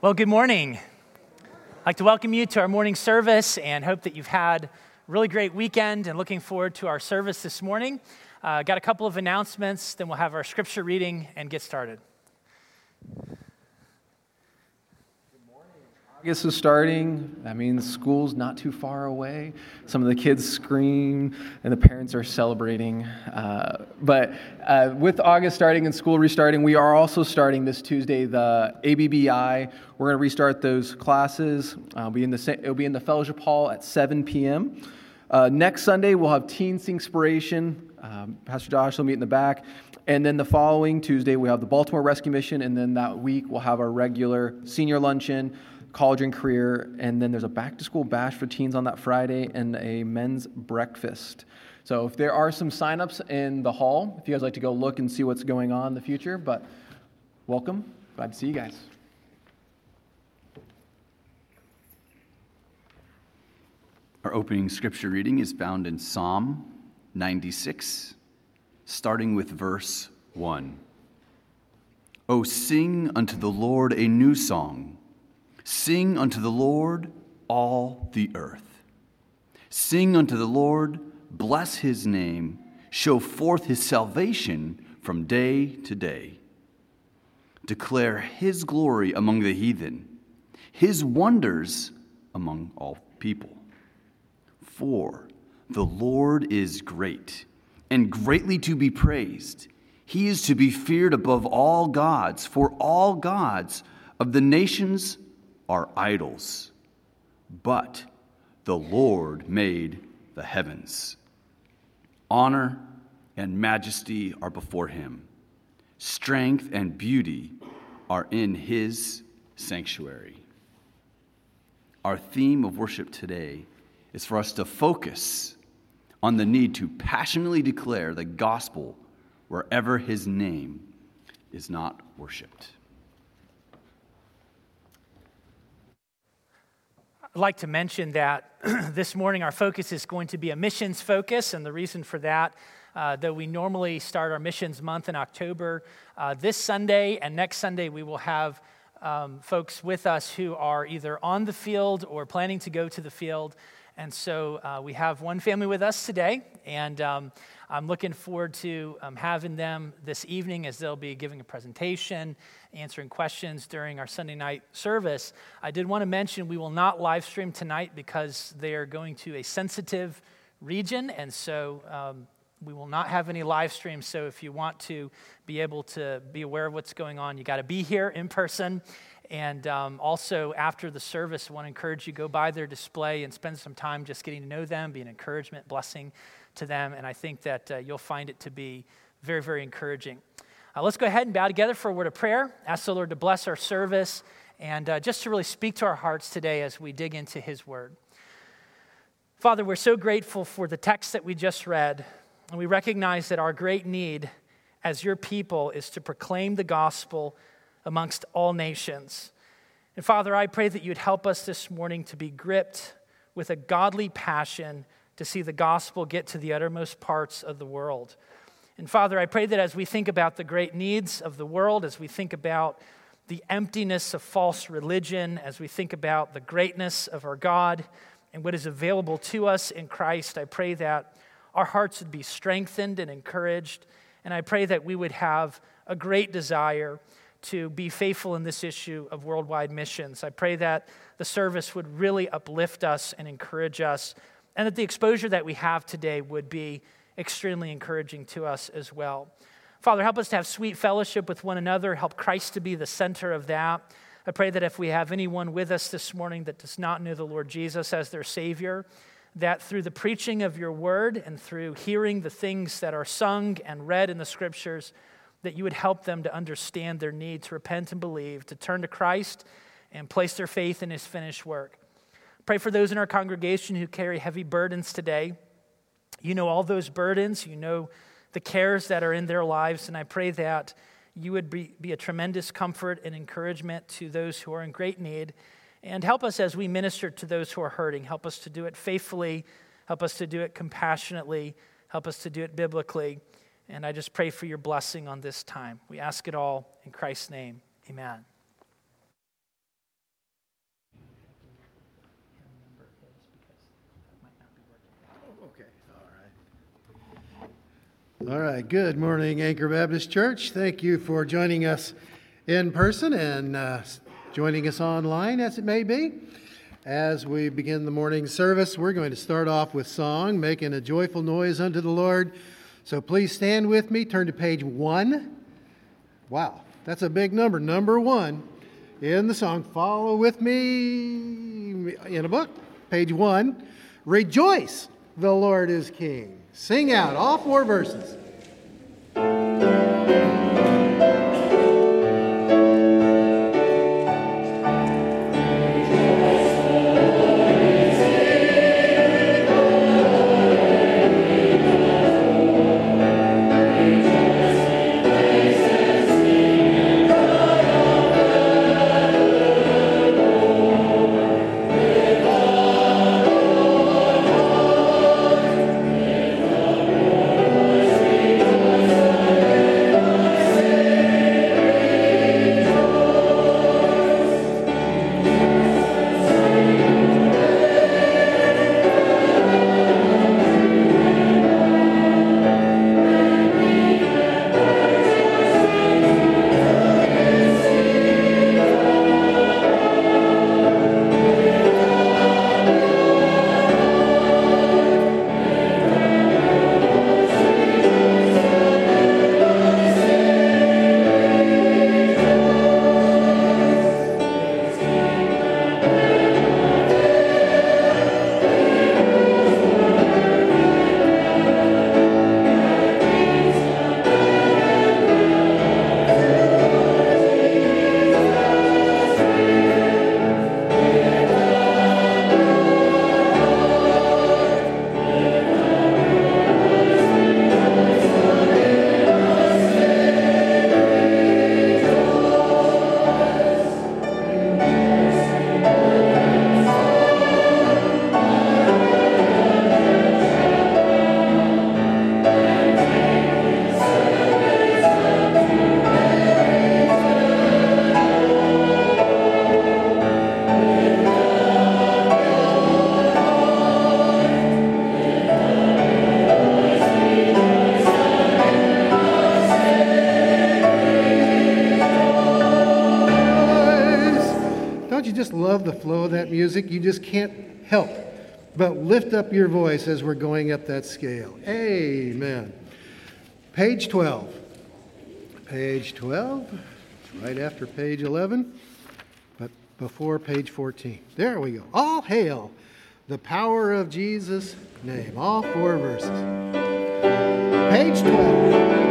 Well, good morning. I'd like to welcome you to our morning service and hope that you've had a really great weekend and looking forward to our service this morning. Got a couple of announcements, then we'll have our scripture reading and get started. August is starting. That means school's not too far away. Some of the kids scream and the parents are celebrating. But with August starting and school restarting, we are also starting this Tuesday the ABBI. We're going to restart those classes. It'll be in the fellowship hall at 7 p.m. Next Sunday, we'll have Teen Singspiration. Pastor Josh will meet in the back. And then the following Tuesday, we have the Baltimore Rescue Mission. And then that week, we'll have our regular senior luncheon, college and career, and then there's a back-to-school bash for teens on that Friday and a men's breakfast. So if there are some signups in the hall, if you guys like to go look and see what's going on in the future, but welcome. Glad to see you guys. Our opening scripture reading is found in Psalm 96, starting with verse 1. O sing unto the Lord a new song. Sing unto the Lord, all the earth. Sing unto the Lord, bless his name, show forth his salvation from day to day. Declare his glory among the heathen, his wonders among all people. For the Lord is great, and greatly to be praised. He is to be feared above all gods, for all gods of the nations are idols, but the Lord made the heavens. Honor and majesty are before him. Strength and beauty are in his sanctuary. Our theme of worship today is for us to focus on the need to passionately declare the gospel wherever his name is not worshiped. I'd like to mention that this morning our focus is going to be a missions focus, and the reason for that, though we normally start our missions month in October, this Sunday and next Sunday we will have folks with us who are either on the field or planning to go to the field. And so we have one family with us today, and I'm looking forward to having them this evening as they'll be giving a presentation, answering questions during our Sunday night service. I did want to mention we will not live stream tonight because they are going to a sensitive region, and so we will not have any live stream. So if you want to be able to be aware of what's going on, you got to be here in person. And also, after the service, I want to encourage you to go by their display and spend some time just getting to know them, be an encouragement, blessing to them. And I think that you'll find it to be very, very encouraging. Let's go ahead and bow together for a word of prayer. Ask the Lord to bless our service and just to really speak to our hearts today as we dig into his word. Father, we're so grateful for the text that we just read. And we recognize that our great need as your people is to proclaim the gospel amongst all nations. And Father, I pray that you'd help us this morning to be gripped with a godly passion to see the gospel get to the uttermost parts of the world. And Father, I pray that as we think about the great needs of the world, as we think about the emptiness of false religion, as we think about the greatness of our God and what is available to us in Christ, I pray that our hearts would be strengthened and encouraged. And I pray that we would have a great desire to be faithful in this issue of worldwide missions. I pray that the service would really uplift us and encourage us, and that the exposure that we have today would be extremely encouraging to us as well. Father, help us to have sweet fellowship with one another. Help Christ to be the center of that. I pray that if we have anyone with us this morning that does not know the Lord Jesus as their Savior, that through the preaching of your word and through hearing the things that are sung and read in the scriptures, that you would help them to understand their need to repent and believe, to turn to Christ and place their faith in his finished work. Pray for those in our congregation who carry heavy burdens today. You know all those burdens. You know the cares that are in their lives. And I pray that you would be a tremendous comfort and encouragement to those who are in great need. And help us as we minister to those who are hurting. Help us to do it faithfully. Help us to do it compassionately. Help us to do it biblically. And I just pray for your blessing on this time. We ask it all in Christ's name. Amen. All right, good morning, Anchor Baptist Church. Thank you for joining us in person and joining us online, as it may be. As we begin the morning service, we're going to start off with song, Making a Joyful Noise unto the Lord. So please stand with me, turn to page 1. Wow, that's a big number, number 1 in the song. Follow with me in a book, page 1. Rejoice, the Lord is King. Sing out all 4 verses. Love the flow of that music. You just can't help but lift up your voice as we're going up that scale. Amen. Page 12. Page 12. It's right after page 11, but before page 14. There we go. All hail the power of Jesus' name. All 4 verses. Page 12.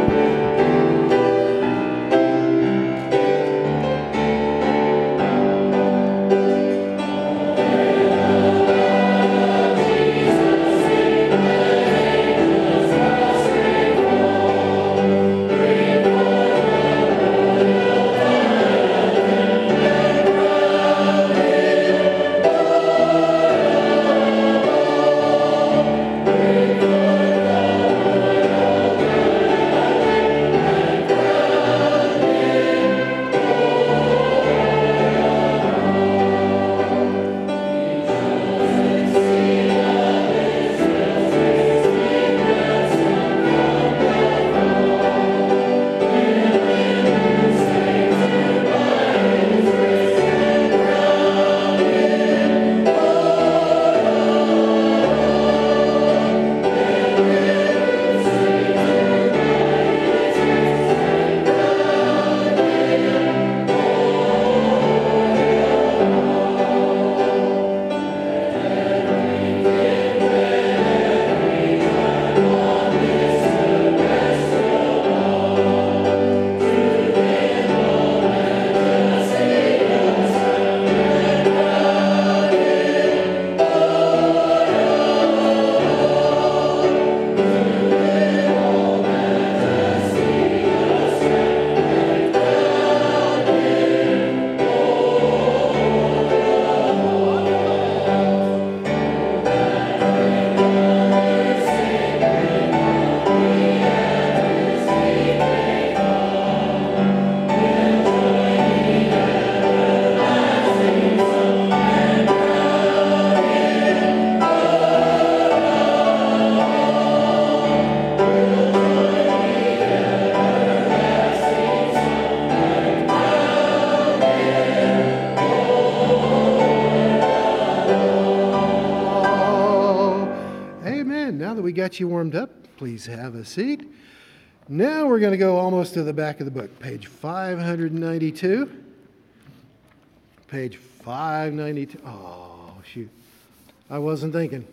we got you warmed up, please have a seat. Now we're going to go almost to the back of the book, page 592. Page 592. Oh, shoot. I wasn't thinking.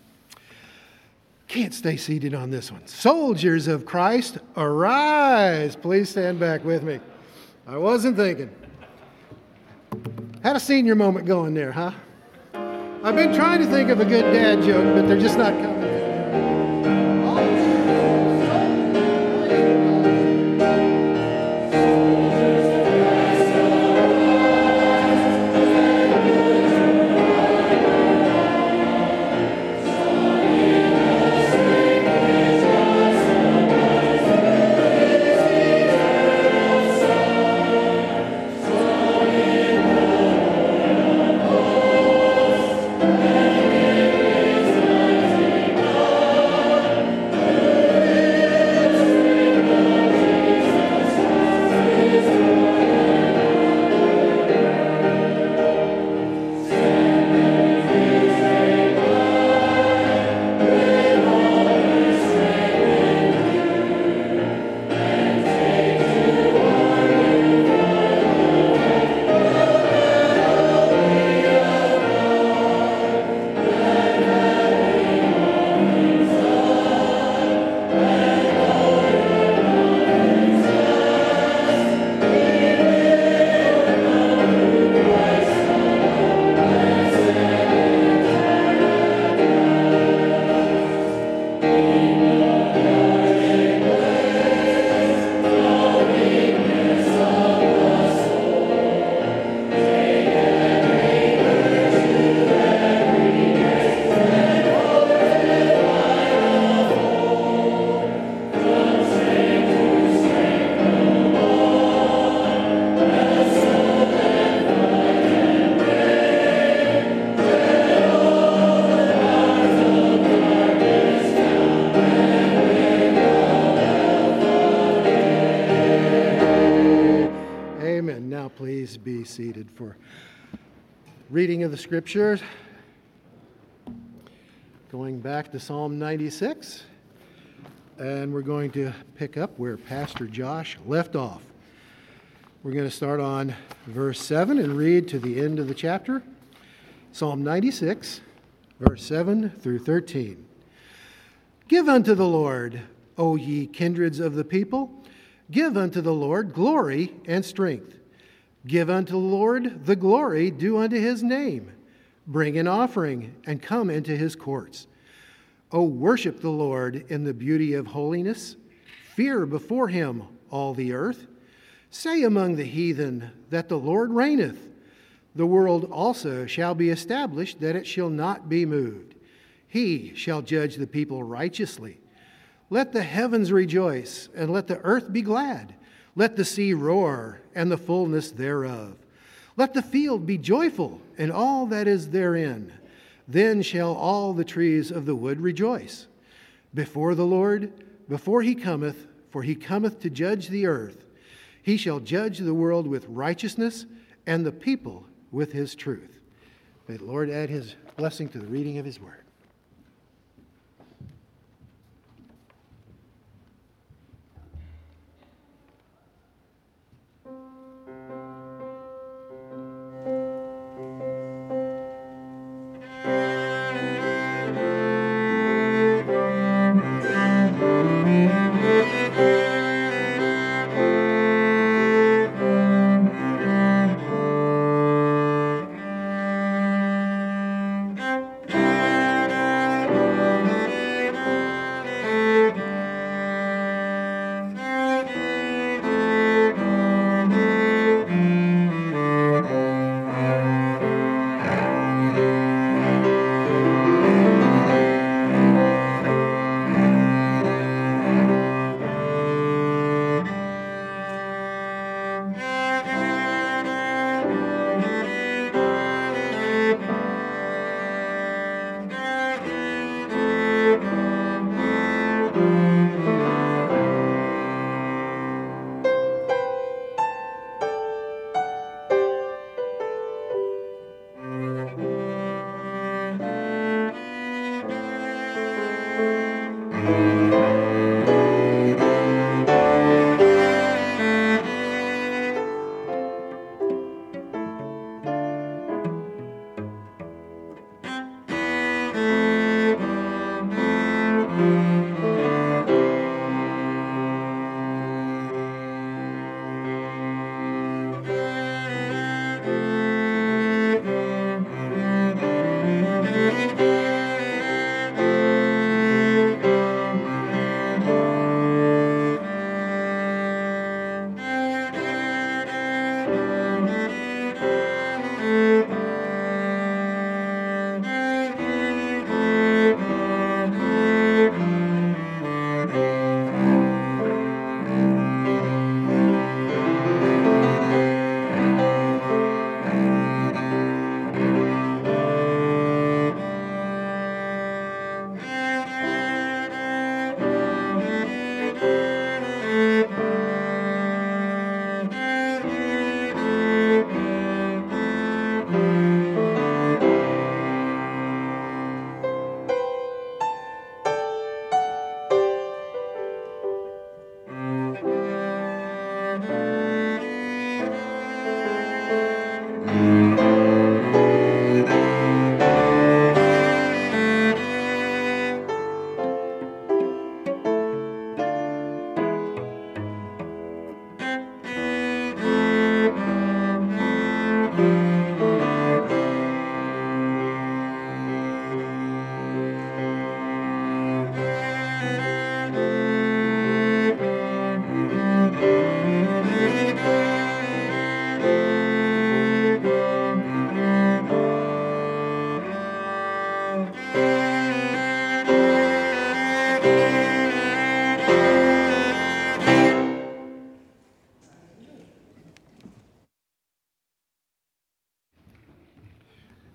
Can't stay seated on this one. Soldiers of Christ, arise. Please stand back with me. I wasn't thinking. Had a senior moment going there, huh? I've been trying to think of a good dad joke, but they're just not coming. Be seated for reading of the scriptures. Going back to Psalm 96, and we're going to pick up where Pastor Josh left off. We're going to start on verse 7 and read to the end of the chapter. Psalm 96, verse 7 through 13. Give unto the Lord, O ye kindreds of the people, give unto the Lord glory and strength. Give unto the Lord the glory due unto his name. Bring an offering and come into his courts. O worship the Lord in the beauty of holiness. Fear before him all the earth. Say among the heathen that the Lord reigneth. The world also shall be established, that it shall not be moved. He shall judge the people righteously. Let the heavens rejoice, and let the earth be glad. Let the sea roar, and the fullness thereof. Let the field be joyful, and all that is therein. Then shall all the trees of the wood rejoice before the Lord, before he cometh, for he cometh to judge the earth. He shall judge the world with righteousness, and the people with his truth. May the Lord add his blessing to the reading of his word.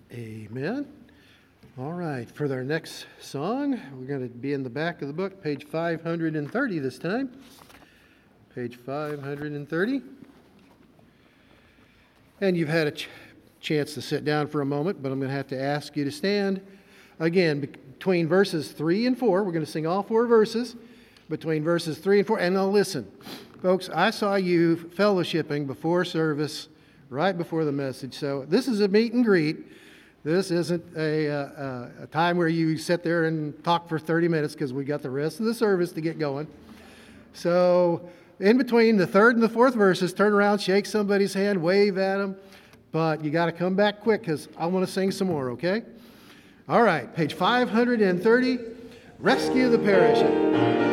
Amen. All right, for our next song, we're going to be in the back of the book, page 530 this time. Page 530. And you've had a chance to sit down for a moment, but I'm going to have to ask you to stand again between verses 3 and 4. We're going to sing all 4 verses between verses 3 and 4. And now listen, folks, I saw you fellowshipping before service, right before the message. So this is a meet and greet. This isn't a time where you sit there and talk for 30 minutes because we got the rest of the service to get going. So in between the 3rd and the 4th verses, turn around, shake somebody's hand, wave at them. But you got to come back quick because I want to sing some more, okay? All right, page 530, Rescue the Perishing.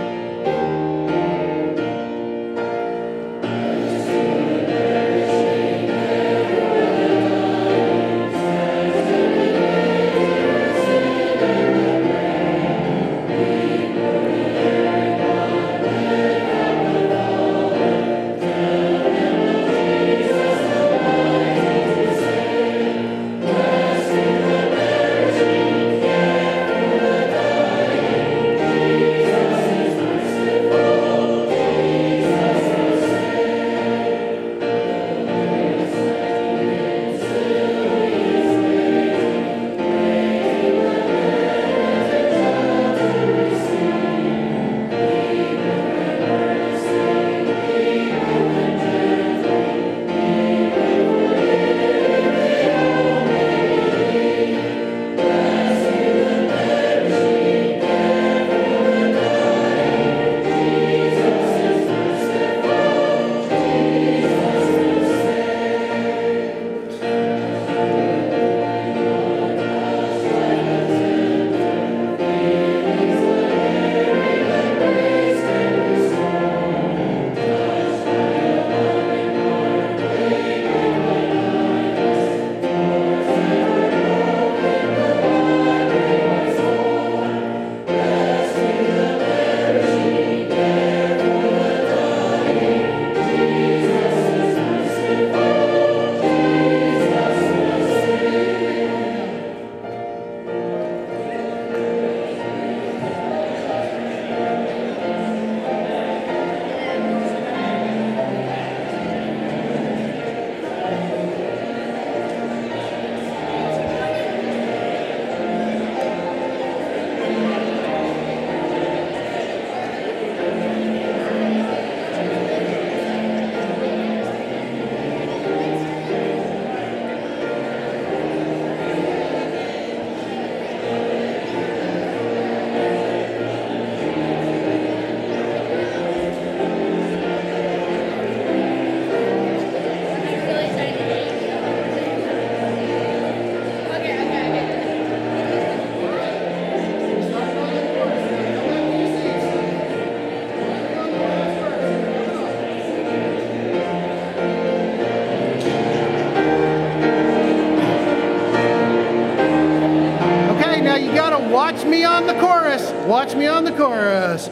Watch me on the chorus. Watch me on the chorus.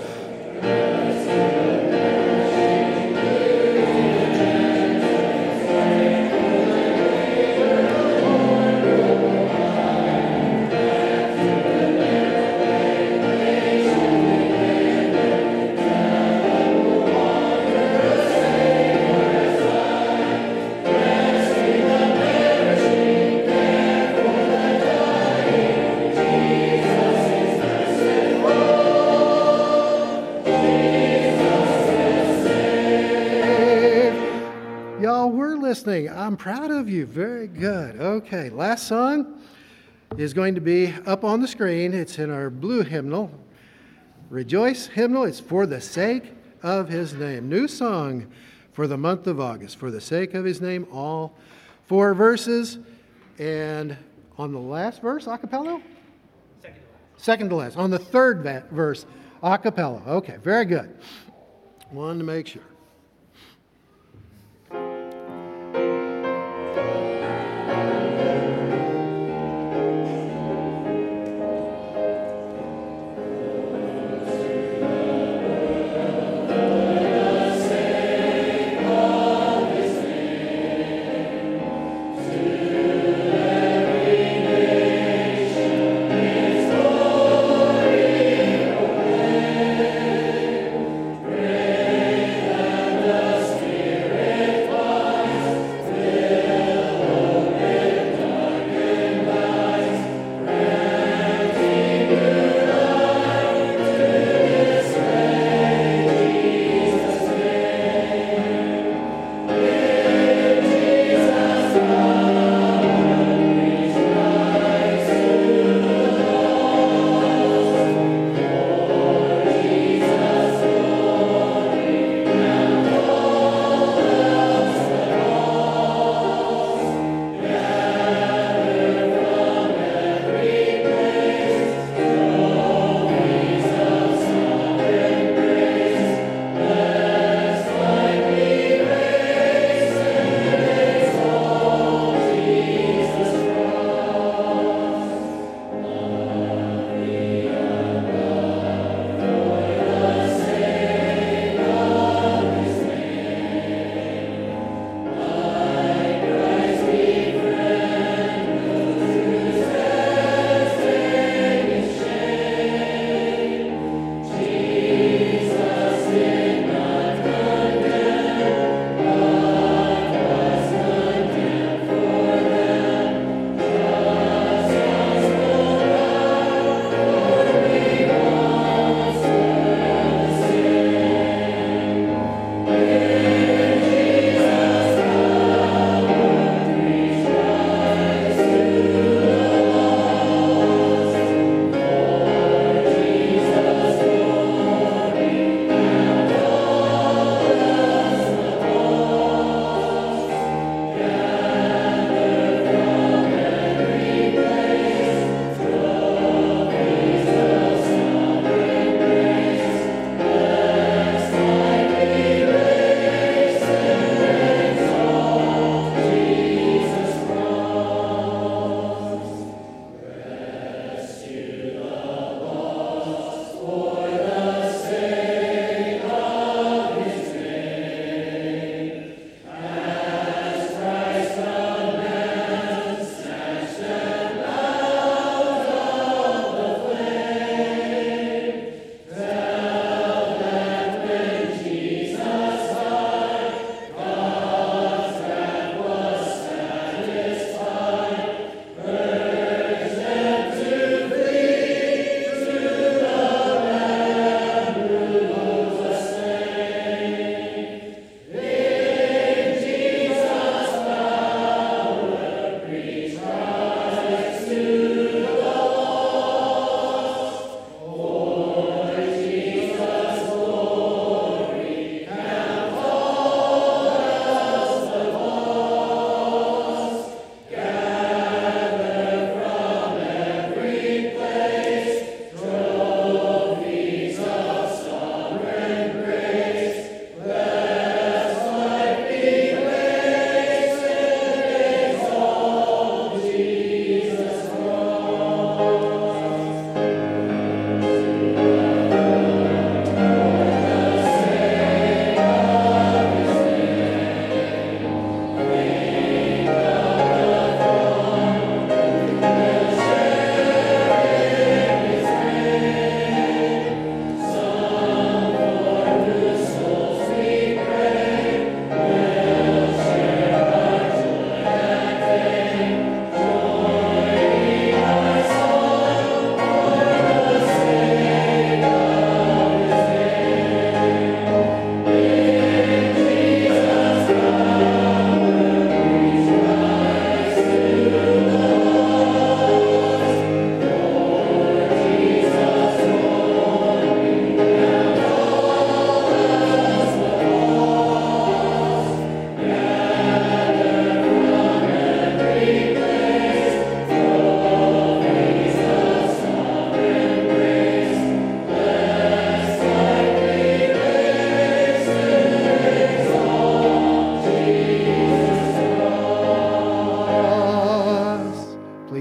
Listening. I'm proud of you. Very good. Okay, last song is going to be up on the screen. It's in our blue hymnal, Rejoice hymnal. It's For the Sake of His Name. New song for the month of August. For the Sake of His Name, all 4 verses. And on the last verse, a cappella? Second to last. On the 3rd verse, a cappella. Okay, very good. Wanted to make sure.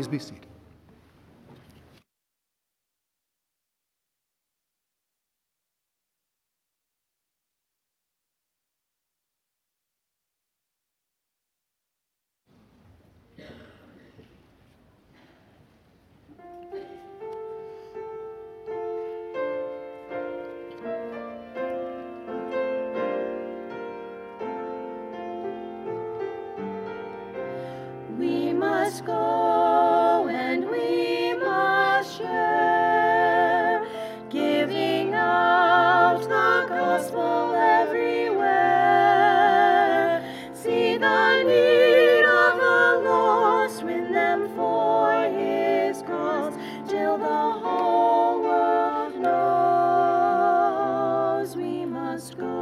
Please be seated. We must go and we must share, giving out the gospel everywhere. See the need of the lost, win them for his cause, till the whole world knows we must go.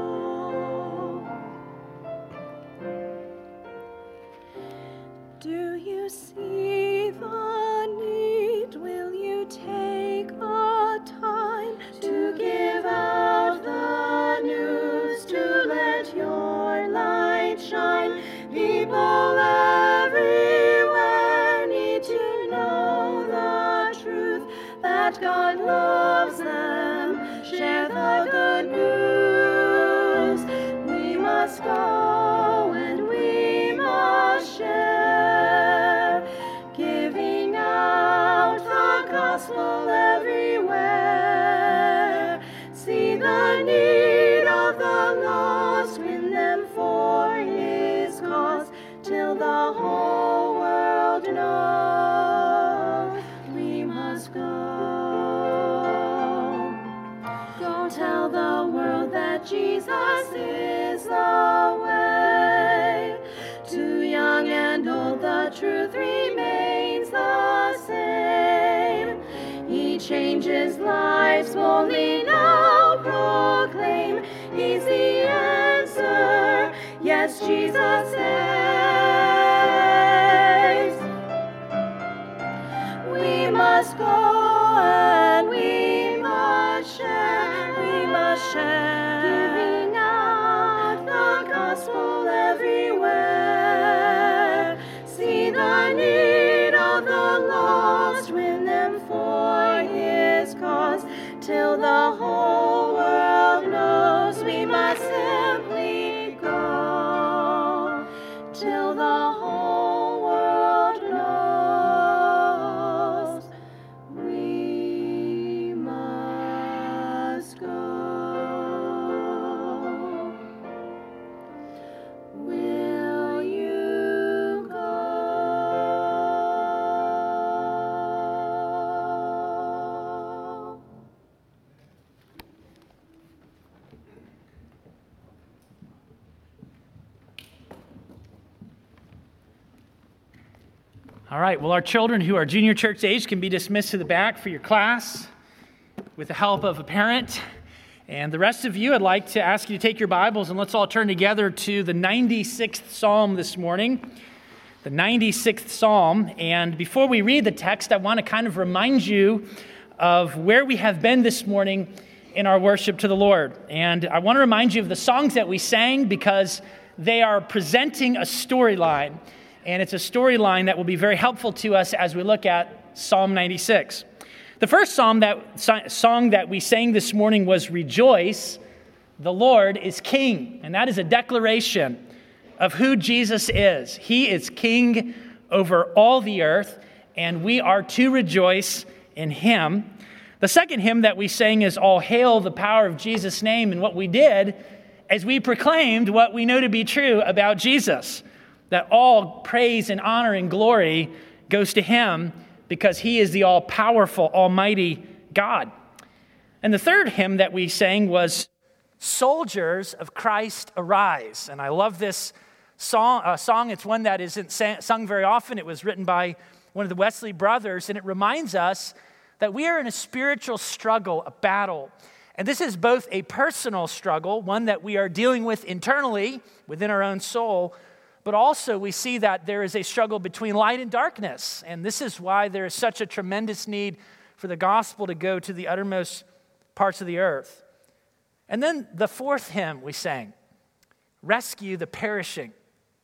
Do you see the need? Will you take the time to give out the news, to let your light shine? People everywhere need to know the truth, that God loves them. Share the good news. We must go and we must share, giving out the gospel everywhere. See the need of the lost, win them for his cause, till the whole world knows we must go. Go tell the world that Jesus is the way. To young and old, the truth remains the same. He changes lives boldly now proclaim. He's the answer. Yes, Jesus saves. We must go and we must share. We must share, giving out the gospel everywhere. See the need of the lost, win them for his cause, till the whole world knows we must simply go, till the whole world knows we must go. Will you go? All right, well, our children who are junior church age can be dismissed to the back for your class with the help of a parent. And the rest of you, I'd like to ask you to take your Bibles and let's all turn together to the 96th Psalm this morning. The 96th Psalm. And before we read the text, I want to kind of remind you of where we have been this morning in our worship to the Lord. And I want to remind you of the songs that we sang because they are presenting a storyline. And it's a storyline that will be very helpful to us as we look at Psalm 96. The first song that we sang this morning was Rejoice, the Lord is King. And that is a declaration of who Jesus is. He is King over all the earth, and we are to rejoice in him. The second hymn that we sang is All Hail the Power of Jesus' Name. And what we did is we proclaimed what we know to be true about Jesus, that all praise and honor and glory goes to him because he is the all-powerful, almighty God. And the third hymn that we sang was Soldiers of Christ Arise. And I love this song. It's one that isn't sung very often. It was written by one of the Wesley brothers, and it reminds us that we are in a spiritual struggle, a battle. And this is both a personal struggle, one that we are dealing with internally within our own soul, but also we see that there is a struggle between light and darkness. And this is why there is such a tremendous need for the gospel to go to the uttermost parts of the earth. And then the fourth hymn we sang, Rescue the Perishing.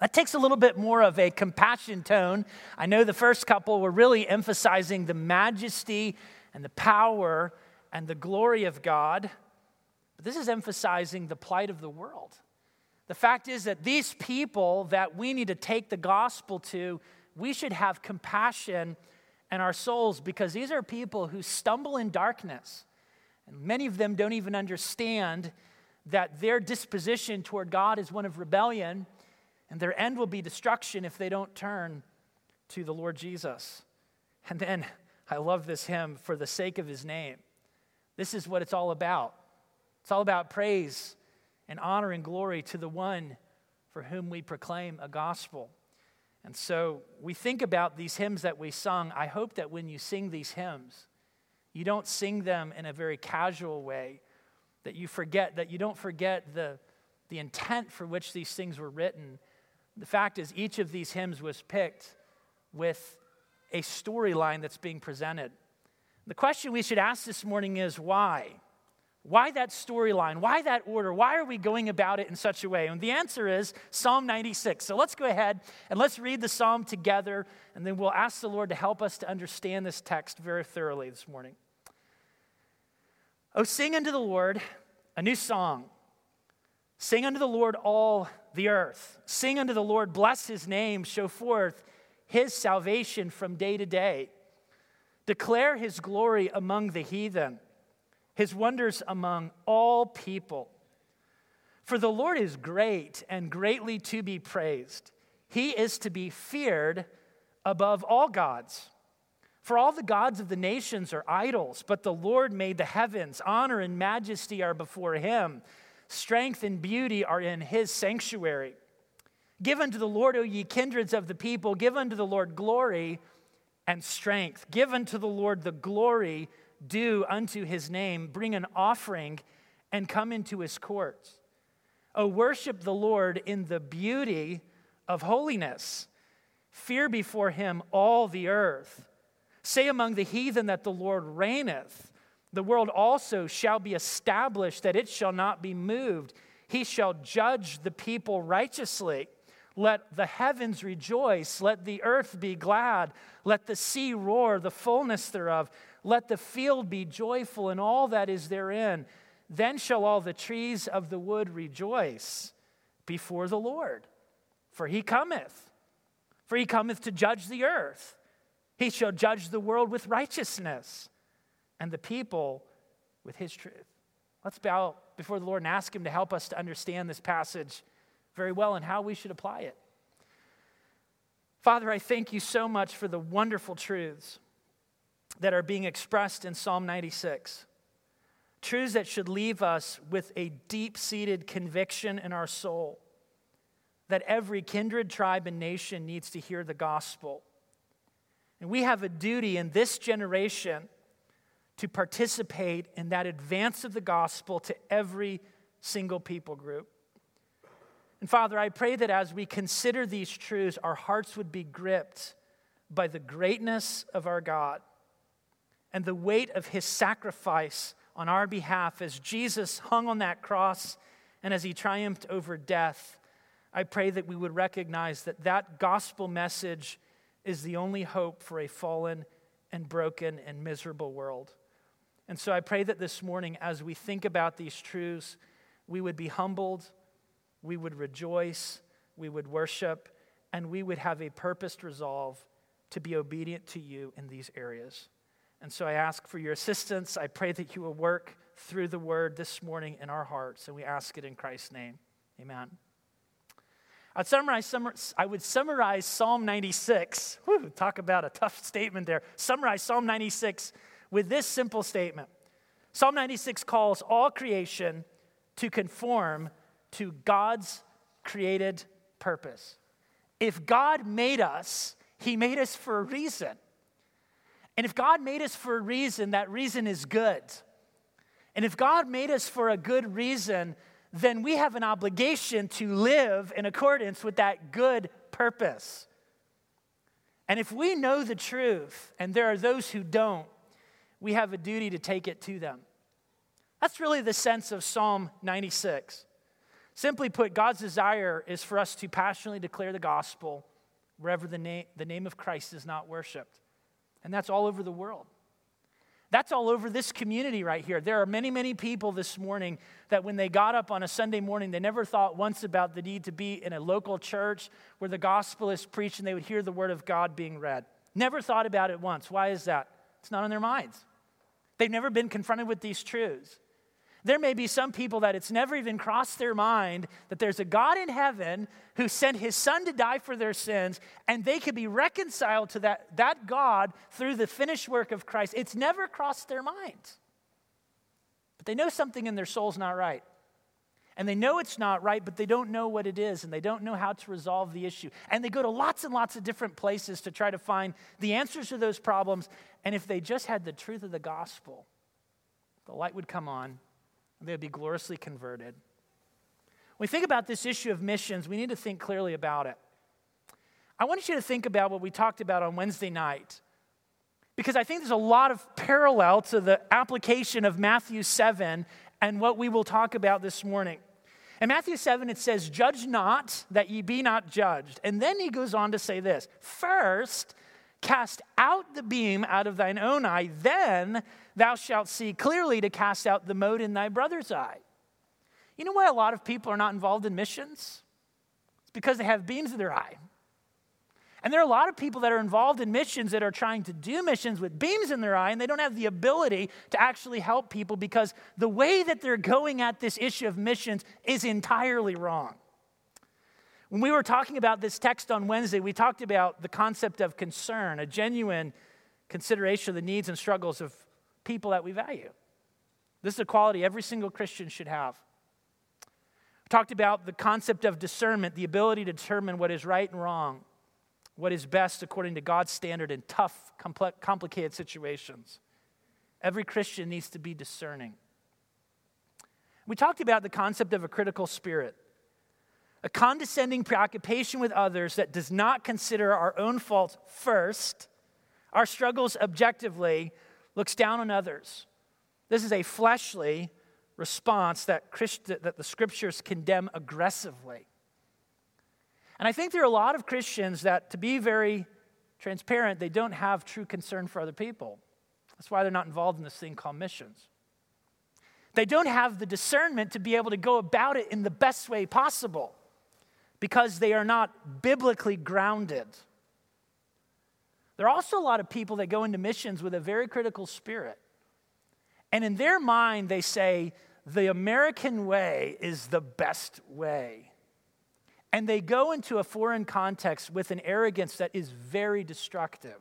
That takes a little bit more of a compassion tone. I know the first couple were really emphasizing the majesty and the power and the glory of God. But this is emphasizing the plight of the world. The fact is that these people that we need to take the gospel to, we should have compassion in our souls, because these are people who stumble in darkness. And many of them don't even understand that their disposition toward God is one of rebellion, and their end will be destruction if they don't turn to the Lord Jesus. And then, I love this hymn, for the sake of his name. This is what it's all about. It's all about praise and honor and glory to the one for whom we proclaim a gospel. And so we think about these hymns that we sung. I hope that when you sing these hymns, you don't sing them in a very casual way, that you don't forget the intent for which these things were written. The fact is, each of these hymns was picked with a storyline that's being presented. The question we should ask this morning is why? Why that storyline? Why that order? Why are we going about it in such a way? And the answer is Psalm 96. So let's go ahead and let's read the psalm together, and then we'll ask the Lord to help us to understand this text very thoroughly this morning. Oh, sing unto the Lord a new song. Sing unto the Lord all the earth. Sing unto the Lord, bless his name, show forth his salvation from day to day. Declare his glory among the heathen, his wonders among all people. For the Lord is great and greatly to be praised. He is to be feared above all gods. For all the gods of the nations are idols, but the Lord made the heavens. Honor and majesty are before him. Strength and beauty are in his sanctuary. Give unto the Lord, O ye kindreds of the people. Give unto the Lord glory and strength. Give unto the Lord the glory due unto his name. Bring an offering and come into his courts. O worship the Lord in the beauty of holiness. Fear before him all the earth. Say among the heathen that the Lord reigneth. The world also shall be established, that it shall not be moved. He shall judge the people righteously. Let the heavens rejoice. Let the earth be glad. Let the sea roar, the fullness thereof. Let the field be joyful and all that is therein. Then shall all the trees of the wood rejoice before the Lord. For he cometh. For he cometh to judge the earth. He shall judge the world with righteousness and the people with his truth. Let's bow before the Lord and ask him to help us to understand this passage very well and how we should apply it. Father, I thank you so much for the wonderful truths that are being expressed in Psalm 96. Truths that should leave us with a deep-seated conviction in our soul that every kindred, tribe, and nation needs to hear the gospel. And we have a duty in this generation to participate in that advance of the gospel to every single people group. And Father, I pray that as we consider these truths, our hearts would be gripped by the greatness of our God and the weight of his sacrifice on our behalf as Jesus hung on that cross and as he triumphed over death. I pray that we would recognize that that gospel message is the only hope for a fallen and broken and miserable world. And so I pray that this morning, as we think about these truths, we would be humbled, we would rejoice, we would worship, and we would have a purposed resolve to be obedient to you in these areas. And so I ask for your assistance. I pray that you will work through the word this morning in our hearts, and we ask it in Christ's name. Amen. I would summarize Psalm 96. Talk about a tough statement there. Summarize Psalm 96 with this simple statement. Psalm 96 calls all creation to conform to God's created purpose. If God made us, he made us for a reason. And if God made us for a reason, that reason is good. And if God made us for a good reason, then we have an obligation to live in accordance with that good purpose. And if we know the truth, and there are those who don't, we have a duty to take it to them. That's really the sense of Psalm 96. Simply put, God's desire is for us to passionately declare the gospel wherever the name of Christ is not worshiped. And that's all over the world. That's all over this community right here. There are many, many people this morning that when they got up on a Sunday morning, they never thought once about the need to be in a local church where the gospel is preached and they would hear the word of God being read. Never thought about it once. Why is that? It's not on their minds. They've never been confronted with these truths. There may be some people that it's never even crossed their mind that there's a God in heaven who sent his son to die for their sins, and they could be reconciled to that God through the finished work of Christ. It's never crossed their minds. But they know something in their soul's not right. And they know it's not right, but they don't know what it is, and they don't know how to resolve the issue. And they go to lots and lots of different places to try to find the answers to those problems. And if they just had the truth of the gospel, the light would come on, and they would be gloriously converted. When we think about this issue of missions, we need to think clearly about it. I want you to think about what we talked about on Wednesday night, because I think there's a lot of parallel to the application of Matthew 7 and what we will talk about this morning. In Matthew 7, it says, "Judge not, that ye be not judged." And then he goes on to say this, "First, cast out the beam out of thine own eye, then thou shalt see clearly to cast out the mote in thy brother's eye." You know why a lot of people are not involved in missions? It's because they have beams in their eye. And there are a lot of people that are involved in missions that are trying to do missions with beams in their eye, and they don't have the ability to actually help people because the way that they're going at this issue of missions is entirely wrong. When we were talking about this text on Wednesday, we talked about the concept of concern, a genuine consideration of the needs and struggles of people that we value. This is a quality every single Christian should have. We talked about the concept of discernment, the ability to determine what is right and wrong, what is best according to God's standard in tough, complicated situations. Every Christian needs to be discerning. We talked about the concept of a critical spirit, a condescending preoccupation with others that does not consider our own faults first, our struggles objectively, looks down on others. This is a fleshly response that the scriptures condemn aggressively. And I think there are a lot of Christians that, to be very transparent, they don't have true concern for other people. That's why they're not involved in this thing called missions. They don't have the discernment to be able to go about it in the best way possible because they are not biblically grounded. There are also a lot of people that go into missions with a very critical spirit. And in their mind, they say, the American way is the best way. And they go into a foreign context with an arrogance that is very destructive.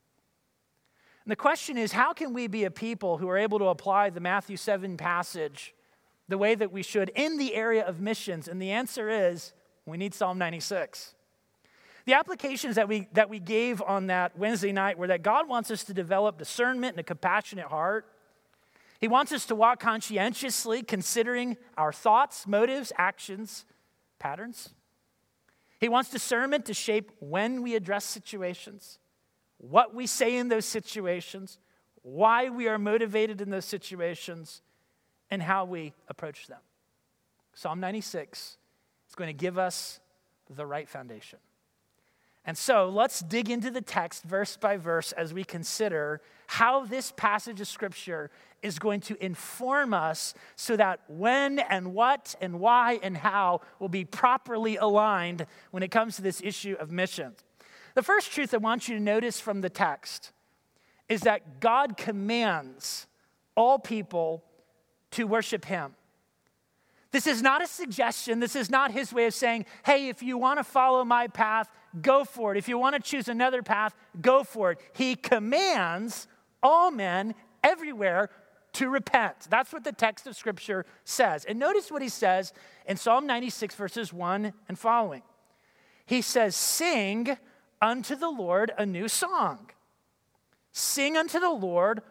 And the question is, how can we be a people who are able to apply the Matthew 7 passage the way that we should in the area of missions? And the answer is, we need Psalm 96. The applications that we gave on that Wednesday night were that God wants us to develop discernment and a compassionate heart. He wants us to walk conscientiously, considering our thoughts, motives, actions, patterns. He wants discernment to shape when we address situations, what we say in those situations, why we are motivated in those situations, and how we approach them. Psalm 96 is going to give us the right foundation. And so let's dig into the text verse by verse as we consider how this passage of Scripture is going to inform us so that when and what and why and how will be properly aligned when it comes to this issue of missions. The first truth I want you to notice from the text is that God commands all people to worship him. This is not a suggestion. This is not his way of saying, hey, if you want to follow my path, go for it. If you want to choose another path, go for it. He commands all men everywhere to repent. That's what the text of Scripture says. And notice what he says in Psalm 96, verses 1 and following. He says, sing unto the Lord a new song. Sing unto the Lord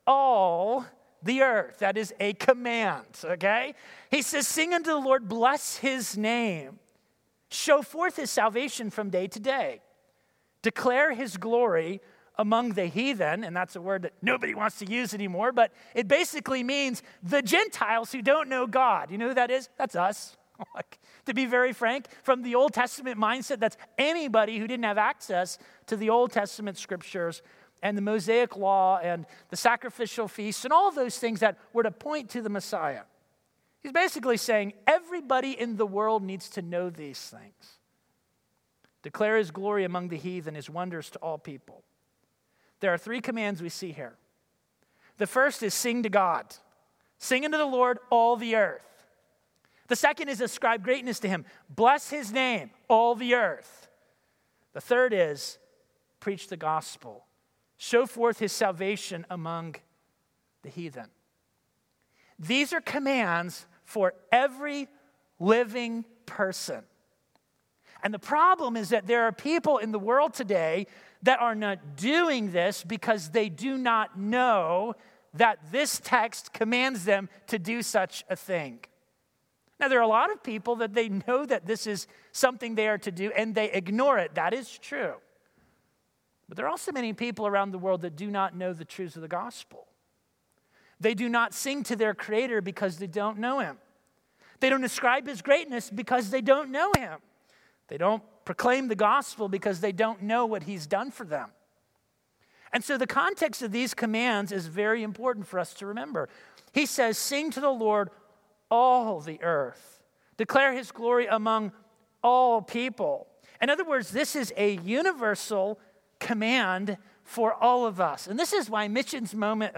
all the earth. That is a command, okay? He says, sing unto the Lord, bless his name. Show forth his salvation from day to day. Declare his glory among the heathen, and that's a word that nobody wants to use anymore, but it basically means the Gentiles who don't know God. You know who that is? That's us. Like, to be very frank, from the Old Testament mindset, that's anybody who didn't have access to the Old Testament scriptures and the Mosaic law and the sacrificial feasts and all of those things that were to point to the Messiah. He's basically saying everybody in the world needs to know these things. Declare his glory among the heathen, his wonders to all people. There are 3 commands we see here. The first is sing to God. Sing unto the Lord, all the earth. The second is ascribe greatness to him. Bless his name, all the earth. The third is preach the gospel. Show forth his salvation among the heathen. These are commands for every living person. And the problem is that there are people in the world today that are not doing this because they do not know that this text commands them to do such a thing. Now, there are a lot of people that they know that this is something they are to do, and they ignore it. That is true. But there are also many people around the world that do not know the truths of the gospel. They do not sing to their Creator because they don't know him. They don't ascribe his greatness because they don't know him. They don't proclaim the gospel because they don't know what he's done for them. And so the context of these commands is very important for us to remember. He says, sing to the Lord, all the earth. Declare his glory among all people. In other words, this is a universal command for all of us. And this is why Missions Month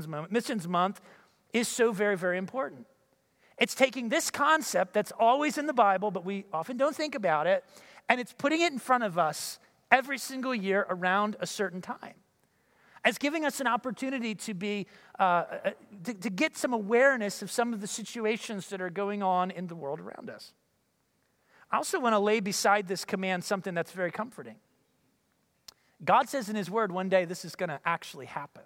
is so very, very important. It's taking this concept that's always in the Bible, but we often don't think about it, and it's putting it in front of us every single year around a certain time. It's giving us an opportunity to get some awareness of some of the situations that are going on in the world around us. I also want to lay beside this command something that's very comforting. God says in his word one day this is going to actually happen.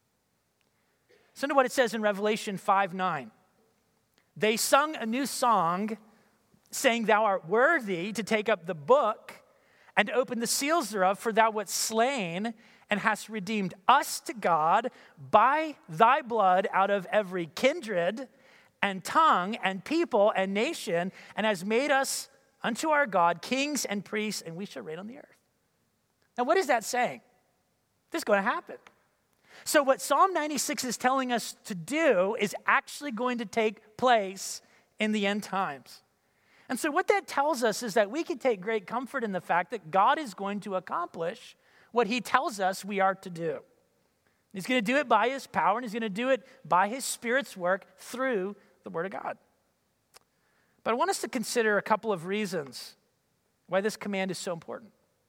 Listen to what it says in Revelation 5:9. They sung a new song saying, thou art worthy to take up the book and to open the seals thereof, for thou wast slain and hast redeemed us to God by thy blood out of every kindred and tongue and people and nation, and has made us unto our God kings and priests, and we shall reign on the earth. Now, what is that saying? This is going to happen. So what Psalm 96 is telling us to do is actually going to take place in the end times. And so what that tells us is that we can take great comfort in the fact that God is going to accomplish what he tells us we are to do. He's going to do it by his power, and he's going to do it by his Spirit's work through the Word of God. But I want us to consider a couple of reasons why this command is so important.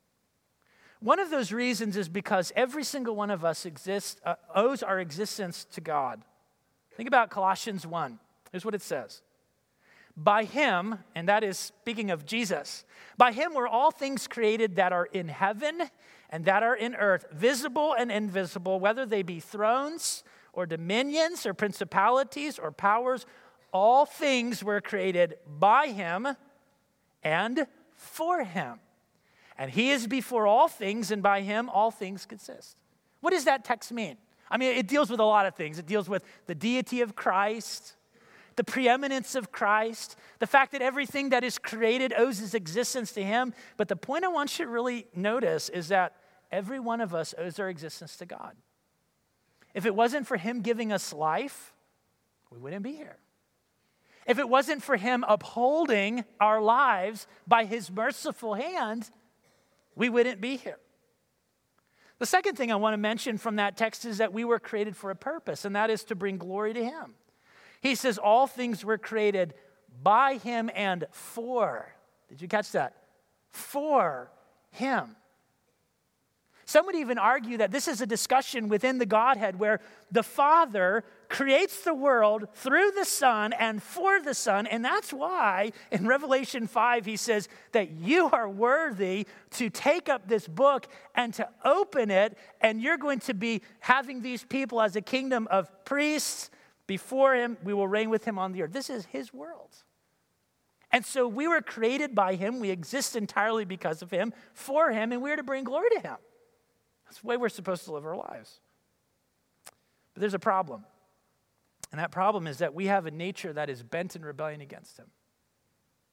One of those reasons is because every single one of us owes our existence to God. Think about Colossians 1. Here's what it says. By him, and that is speaking of Jesus, by him were all things created that are in heaven and that are in earth, visible and invisible, whether they be thrones or dominions or principalities or powers. All things were created by him and for him. And he is before all things, and by him all things consist. What does that text mean? I mean, it deals with a lot of things. It deals with the deity of Christ, the preeminence of Christ, the fact that everything that is created owes its existence to him. But the point I want you to really notice is that every one of us owes our existence to God. If it wasn't for him giving us life, we wouldn't be here. If it wasn't for him upholding our lives by his merciful hand, we wouldn't be here. The second thing I want to mention from that text is that we were created for a purpose, and that is to bring glory to him. He says all things were created by him and for. Did you catch that? For him. Some would even argue that this is a discussion within the Godhead where the Father creates the world through the Son and for the Son, and that's why in Revelation 5 he says that you are worthy to take up this book and to open it, and you're going to be having these people as a kingdom of priests before him. We will reign with him on the earth. This is his world. And so we were created by him. We exist entirely because of him, for him, and we're to bring glory to him. That's the way we're supposed to live our lives. But there's a problem. And that problem is that we have a nature that is bent in rebellion against him.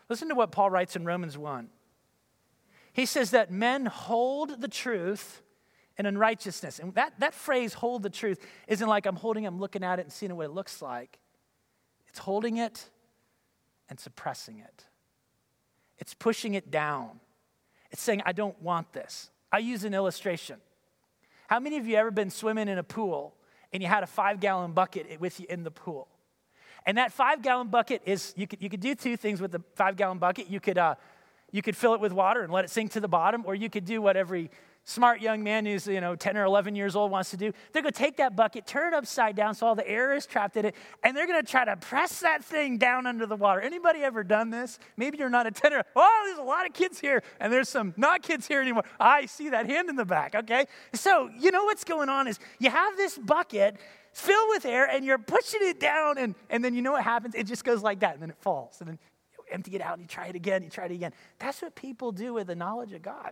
Listen to what Paul writes in Romans 1. He says that men hold the truth in unrighteousness. And that phrase, hold the truth, isn't like I'm looking at it and seeing what it looks like. It's holding it and suppressing it. It's pushing it down. It's saying, I don't want this. I use an illustration. How many of you ever been swimming in a pool and you had a 5-gallon bucket with you in the pool? And that 5-gallon bucket is, you could do two things with the 5-gallon bucket. You could fill it with water and let it sink to the bottom, or you could do what every smart young man who's 10 or 11 years old wants to do. They're going to take that bucket, turn it upside down so all the air is trapped in it, and they're going to try to press that thing down under the water. Anybody ever done this? Maybe you're not a 10 or, there's a lot of kids here, and there's some not kids here anymore. I see that hand in the back, okay? So you know what's going on is you have this bucket filled with air, and you're pushing it down, and then you know what happens? It just goes like that, and then it falls, and then you empty it out, and you try it again. That's what people do with the knowledge of God.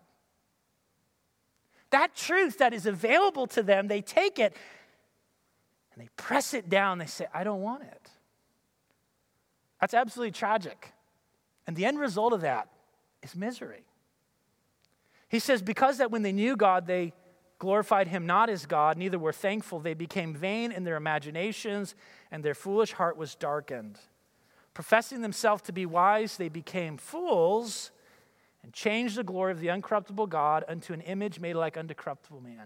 That truth that is available to them, they take it and they press it down. They say, I don't want it. That's absolutely tragic. And the end result of that is misery. He says, because that when they knew God, they glorified him not as God, neither were thankful. They became vain in their imaginations, and their foolish heart was darkened. Professing themselves to be wise, they became fools, and changed the glory of the uncorruptible God unto an image made like unto corruptible man.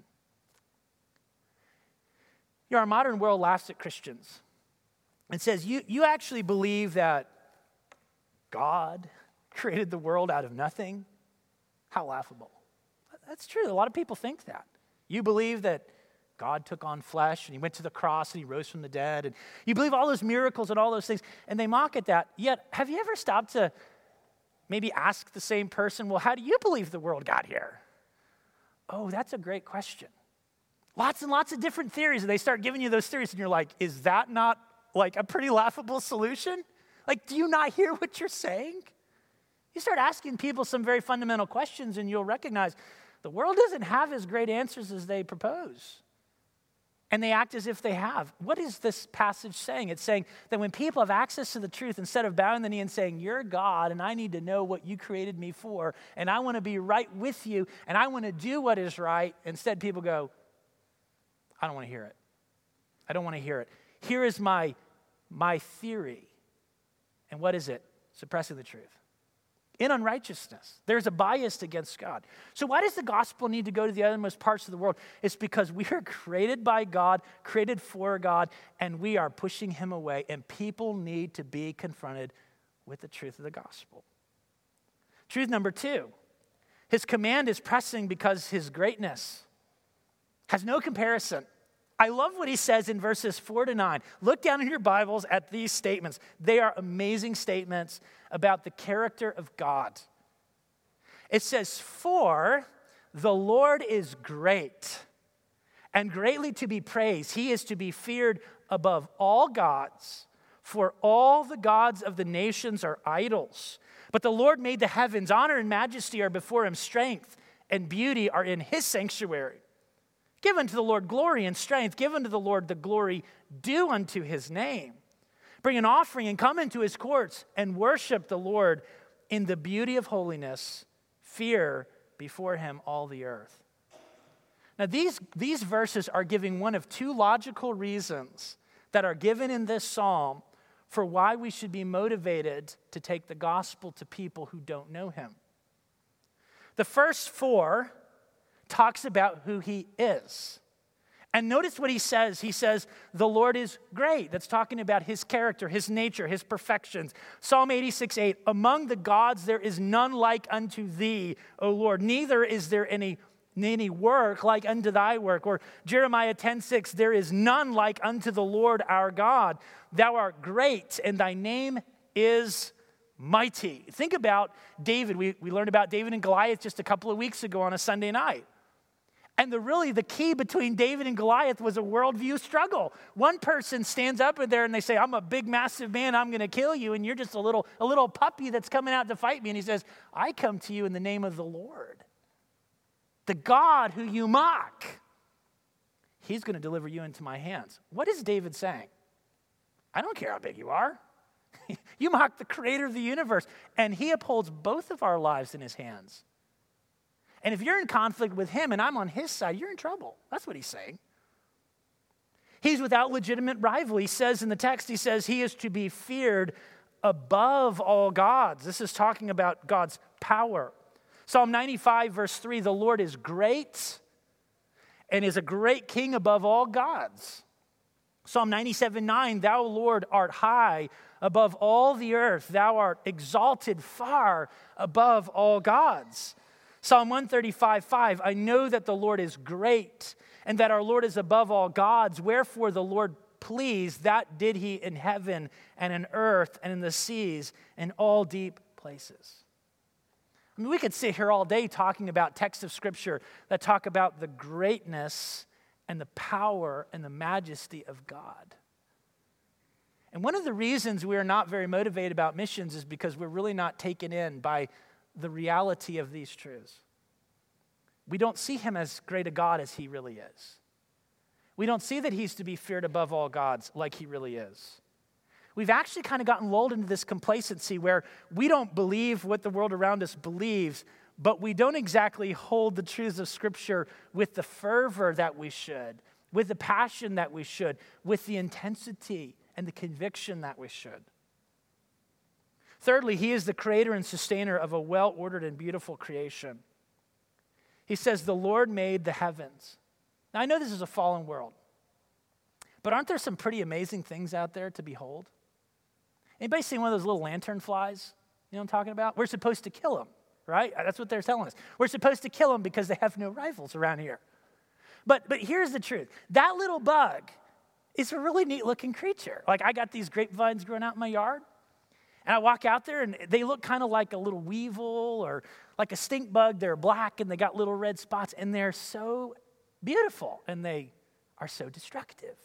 Our modern world laughs at Christians and says, you actually believe that God created the world out of nothing? How laughable. That's true. A lot of people think that. You believe that God took on flesh and he went to the cross and he rose from the dead. And you believe all those miracles and all those things, and they mock at that. Yet, have you ever stopped to maybe ask the same person, well, how do you believe the world got here? Oh, that's a great question. Lots and lots of different theories, and they start giving you those theories, and you're like, is that not like a pretty laughable solution? Like, do you not hear what you're saying? You start asking people some very fundamental questions, and you'll recognize the world doesn't have as great answers as they propose. And they act as if they have. What is this passage saying? It's saying that when people have access to the truth, instead of bowing the knee and saying, you're God, and I need to know what you created me for, and I want to be right with you, and I want to do what is right, instead people go, I don't want to hear it. I don't want to hear it. Here is my theory. And what is it? Suppressing the truth. In unrighteousness. There's a bias against God. So why does the gospel need to go to the othermost parts of the world? It's because we are created by God, created for God, and we are pushing him away, and people need to be confronted with the truth of the gospel. Truth number 2, his command is pressing because his greatness has no comparison. I love what he says in verses 4-9. Look down in your Bibles at these statements. They are amazing statements about the character of God. It says, for the Lord is great and greatly to be praised. He is to be feared above all gods, for all the gods of the nations are idols. But the Lord made the heavens. Honor and majesty are before him. Strength and beauty are in his sanctuary. Give unto the Lord glory and strength. Give unto the Lord the glory due unto his name. Bring an offering and come into his courts and worship the Lord in the beauty of holiness. Fear before him all the earth. Now these verses are giving one of 2 logical reasons that are given in this psalm for why we should be motivated to take the gospel to people who don't know him. The first 4 talks about who he is. And notice what he says. He says, the Lord is great. That's talking about his character, his nature, his perfections. Psalm 86:8, among the gods there is none like unto thee, O Lord. Neither is there any work like unto thy work. Or Jeremiah 10:6, there is none like unto the Lord our God. Thou art great, and thy name is mighty. Think about David. We learned about David and Goliath just a couple of weeks ago on a Sunday night. And the key between David and Goliath was a worldview struggle. One person stands up in there and they say, I'm a big, massive man, I'm going to kill you, and you're just a little puppy that's coming out to fight me. And he says, I come to you in the name of the Lord. The God who you mock, he's going to deliver you into my hands. What is David saying? I don't care how big you are. You mock the creator of the universe, and he upholds both of our lives in his hands. And if you're in conflict with him and I'm on his side, you're in trouble. That's what he's saying. He's without legitimate rival. He says in the text, he says he is to be feared above all gods. This is talking about God's power. Psalm 95, verse 3, the Lord is great and is a great king above all gods. Psalm 97:9, thou, Lord, art high above all the earth. Thou art exalted far above all gods. Psalm 135:5, I know that the Lord is great and that our Lord is above all gods. Wherefore the Lord pleased, that did he in heaven and in earth and in the seas and all deep places. I mean, we could sit here all day talking about texts of Scripture that talk about the greatness and the power and the majesty of God. And one of the reasons we are not very motivated about missions is because we're really not taken in by the reality of these truths. We don't see him as great a God as he really is. We don't see that he's to be feared above all gods like he really is. We've actually kind of gotten lulled into this complacency where we don't believe what the world around us believes, but we don't exactly hold the truths of Scripture with the fervor that we should, with the passion that we should, with the intensity and the conviction that we should. Thirdly, he is the creator and sustainer of a well-ordered and beautiful creation. He says, the Lord made the heavens. Now, I know this is a fallen world, but aren't there some pretty amazing things out there to behold? Anybody seen one of those little lantern flies? You know what I'm talking about? We're supposed to kill them, right? That's what they're telling us. We're supposed to kill them because they have no rivals around here. But here's the truth. That little bug is a really neat-looking creature. Like, I got these grapevines growing out in my yard, and I walk out there, and they look kind of like a little weevil or like a stink bug. They're black, and they got little red spots, and they're so beautiful, and they are so destructive.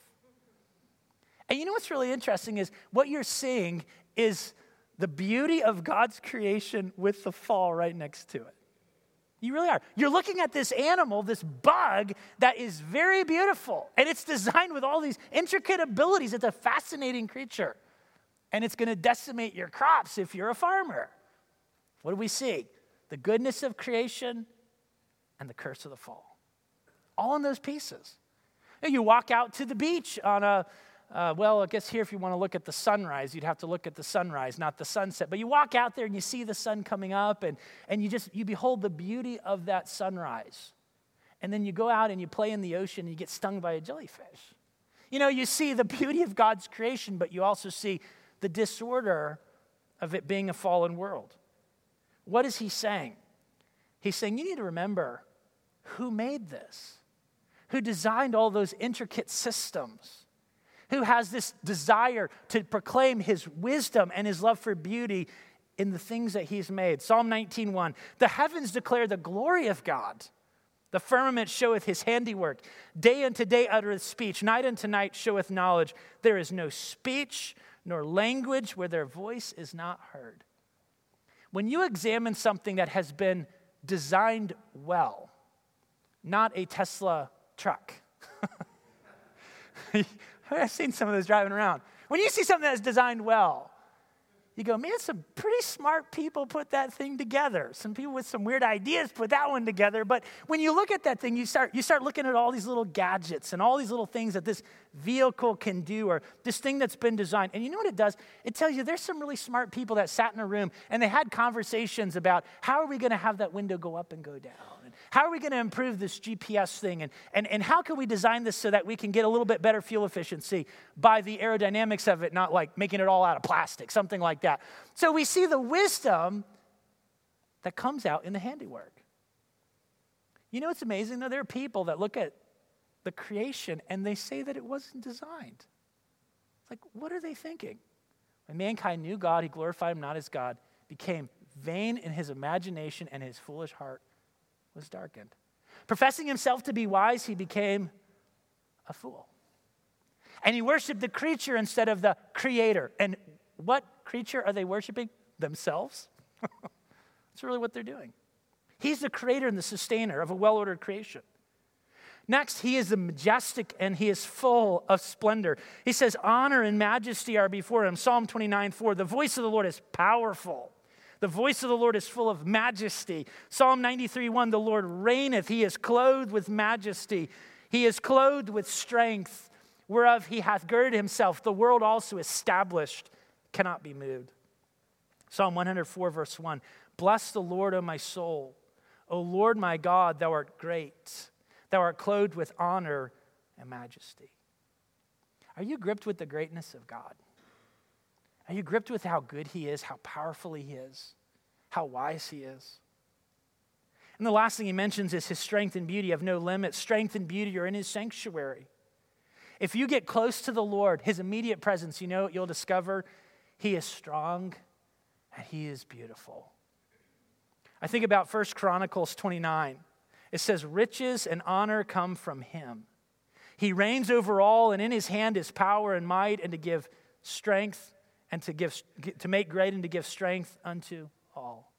And you know what's really interesting is what you're seeing is the beauty of God's creation with the fall right next to it. You really are. You're looking at this animal, this bug, that is very beautiful, and it's designed with all these intricate abilities. It's a fascinating creature, and it's going to decimate your crops if you're a farmer. What do we see? The goodness of creation and the curse of the fall. All in those pieces. You walk out to the beach on I guess here if you want to look at the sunrise, you'd have to look at the sunrise, not the sunset. But you walk out there and you see the sun coming up and you behold the beauty of that sunrise. And then you go out and you play in the ocean and you get stung by a jellyfish. You know, you see the beauty of God's creation, but you also see the disorder of it being a fallen world. What is he saying? He's saying you need to remember who made this, who designed all those intricate systems, who has this desire to proclaim his wisdom and his love for beauty in the things that he's made. Psalm 19:1, the heavens declare the glory of God. The firmament showeth his handiwork. Day unto day uttereth speech. Night unto night showeth knowledge. There is no speech nor language where their voice is not heard. When you examine something that has been designed well, not a Tesla truck. I've seen some of those driving around. When you see something that's designed well, you go, man, some pretty smart people put that thing together. Some people with some weird ideas put that one together. But when you look at that thing, you start looking at all these little gadgets and all these little things that this vehicle can do or this thing that's been designed. And you know what it does? It tells you there's some really smart people that sat in a room and they had conversations about how are we going to have that window go up and go down? And how are we going to improve this GPS thing? And how can we design this so that we can get a little bit better fuel efficiency by the aerodynamics of it, not like making it all out of plastic, something like that. So we see the wisdom that comes out in the handiwork. You know what's amazing, though? There are people that look at the creation and they say that it wasn't designed. It's like, what are they thinking? When mankind knew God, he glorified him not as God, became vain in his imagination, and his foolish heart was darkened. Professing himself to be wise, he became a fool. And he worshiped the creature instead of the creator. And what creature are they worshiping? Themselves. That's really what they're doing. He's the creator and the sustainer of a well-ordered creation. Next, he is majestic and he is full of splendor. He says, honor and majesty are before him. Psalm 29:4, the voice of the Lord is powerful. The voice of the Lord is full of majesty. Psalm 93:1, the Lord reigneth. He is clothed with majesty. He is clothed with strength, whereof he hath girded himself. The world also established, cannot be moved. Psalm 104, verse 1, bless the Lord, O my soul. O Lord my God, thou art great. Thou art clothed with honor and majesty. Are you gripped with the greatness of God? Are you gripped with how good he is, how powerful he is, how wise he is? And the last thing he mentions is his strength and beauty have no limit. Strength and beauty are in his sanctuary. If you get close to the Lord, his immediate presence, you know what you'll discover? He is strong and he is beautiful. I think about 1 Chronicles 29. It says, riches and honor come from him. He reigns over all, and in his hand is power and might, and to give strength and to make great and to give strength unto all.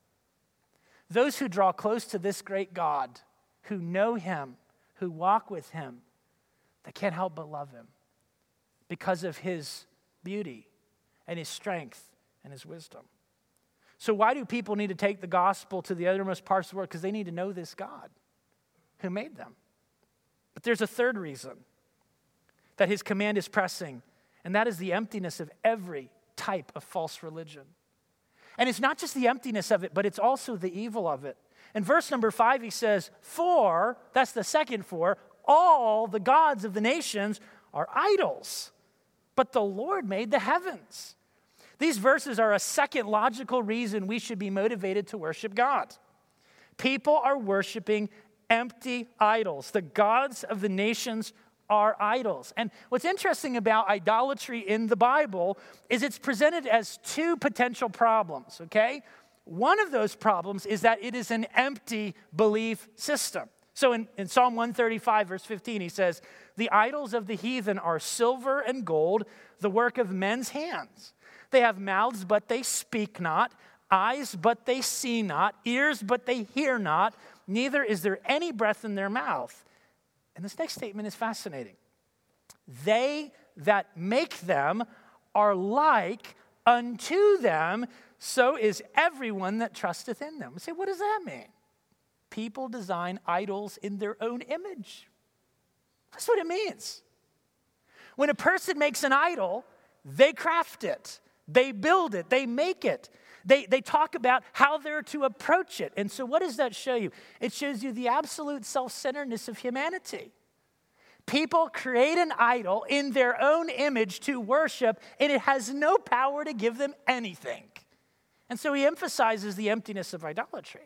Those who draw close to this great God, who know him, who walk with him, they can't help but love him because of his beauty and his strength and his wisdom. So why do people need to take the gospel to the uttermost parts of the world? Because they need to know this God who made them. But there's a third reason that his command is pressing, and that is the emptiness of every type of false religion. And it's not just the emptiness of it, but it's also the evil of it. In verse number 5, he says, for, that's the second for, all the gods of the nations are idols, but the Lord made the heavens. These verses are a second logical reason we should be motivated to worship God. People are worshiping empty idols. The gods of the nations are idols. And what's interesting about idolatry in the Bible is it's presented as two potential problems, okay? One of those problems is that it is an empty belief system. So in Psalm 135, verse 15, he says, the idols of the heathen are silver and gold, the work of men's hands. They have mouths, but they speak not, eyes, but they see not, ears, but they hear not, neither is there any breath in their mouth. And this next statement is fascinating. They that make them are like unto them, so is everyone that trusteth in them. You say, what does that mean? People design idols in their own image. That's what it means. When a person makes an idol, they craft it, they build it, they make it. They talk about how they're to approach it. And so what does that show you? It shows you the absolute self-centeredness of humanity. People create an idol in their own image to worship, and it has no power to give them anything. And so he emphasizes the emptiness of idolatry.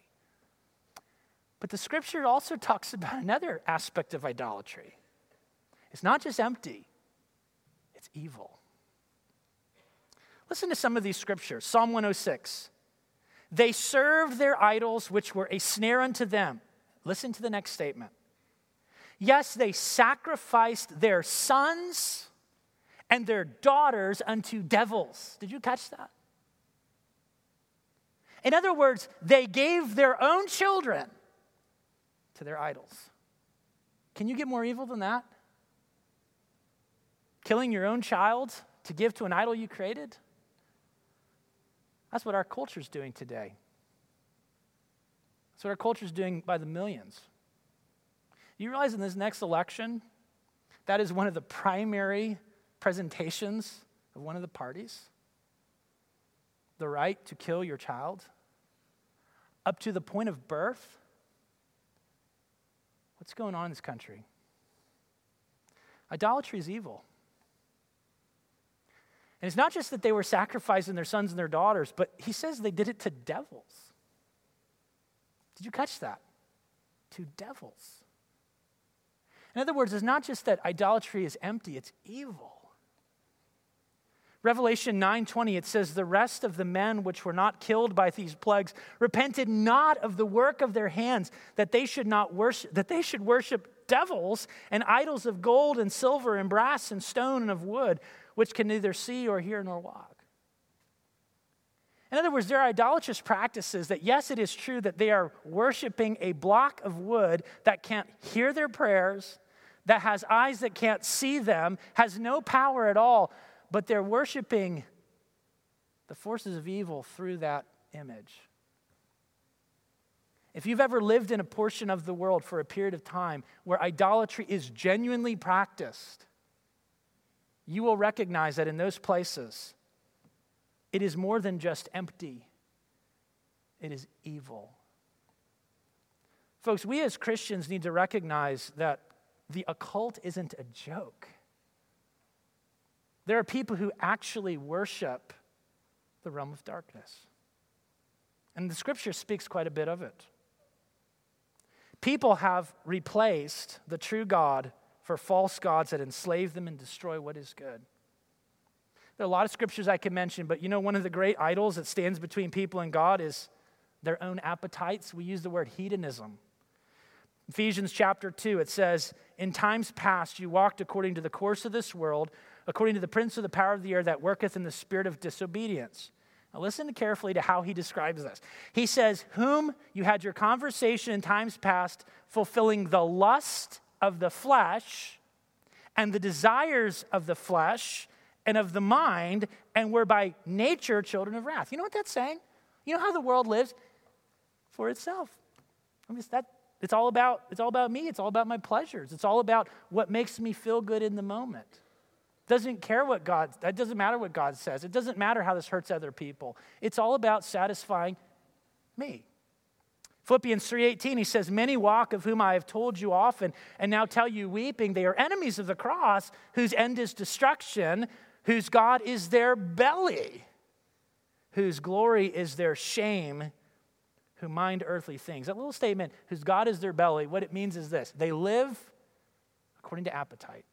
But the scripture also talks about another aspect of idolatry. It's not just empty, it's evil. Listen to some of these scriptures. Psalm 106. They served their idols, which were a snare unto them. Listen to the next statement. Yes, they sacrificed their sons and their daughters unto devils. Did you catch that? In other words, they gave their own children to their idols. Can you get more evil than that? Killing your own child to give to an idol you created? That's what our culture's doing today. That's what our culture's doing by the millions. You realize in this next election, that is one of the primary presentations of one of the parties? The right to kill your child up to the point of birth? What's going on in this country? Idolatry is evil. And it's not just that they were sacrificing their sons and their daughters, but he says they did it to devils. Did you catch that? To devils. In other words, it's not just that idolatry is empty, it's evil. Revelation 9:20, it says, the rest of the men which were not killed by these plagues repented not of the work of their hands, that they should worship devils and idols of gold and silver and brass and stone and of wood, which can neither see or hear nor walk. In other words, there are idolatrous practices that, yes, it is true that they are worshiping a block of wood that can't hear their prayers, that has eyes that can't see them, has no power at all, but they're worshiping the forces of evil through that image. If you've ever lived in a portion of the world for a period of time where idolatry is genuinely practiced, you will recognize that in those places, it is more than just empty. It is evil. Folks, we as Christians need to recognize that the occult isn't a joke. There are people who actually worship the realm of darkness. And the scripture speaks quite a bit of it. People have replaced the true God for false gods that enslave them and destroy what is good. There are a lot of scriptures I can mention, but one of the great idols that stands between people and God is their own appetites. We use the word hedonism. Ephesians chapter 2, it says, "In times past you walked according to the course of this world, according to the prince of the power of the air that worketh in the spirit of disobedience." Now listen carefully to how he describes this. He says, "Whom you had your conversation in times past, fulfilling the lust of the flesh and the desires of the flesh and of the mind, and were by nature children of wrath." You know what that's saying? You know how the world lives? For itself. It's all about me. It's all about my pleasures. It's all about what makes me feel good in the moment. That doesn't matter what God says. It doesn't matter how this hurts other people. It's all about satisfying me. Philippians 3:18, he says, "Many walk, of whom I have told you often, and now tell you weeping, they are enemies of the cross, whose end is destruction, whose God is their belly, whose glory is their shame, who mind earthly things." That little statement, whose God is their belly, what it means is this: they live according to appetite.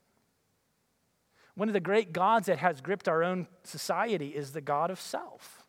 One of the great gods that has gripped our own society is the god of self.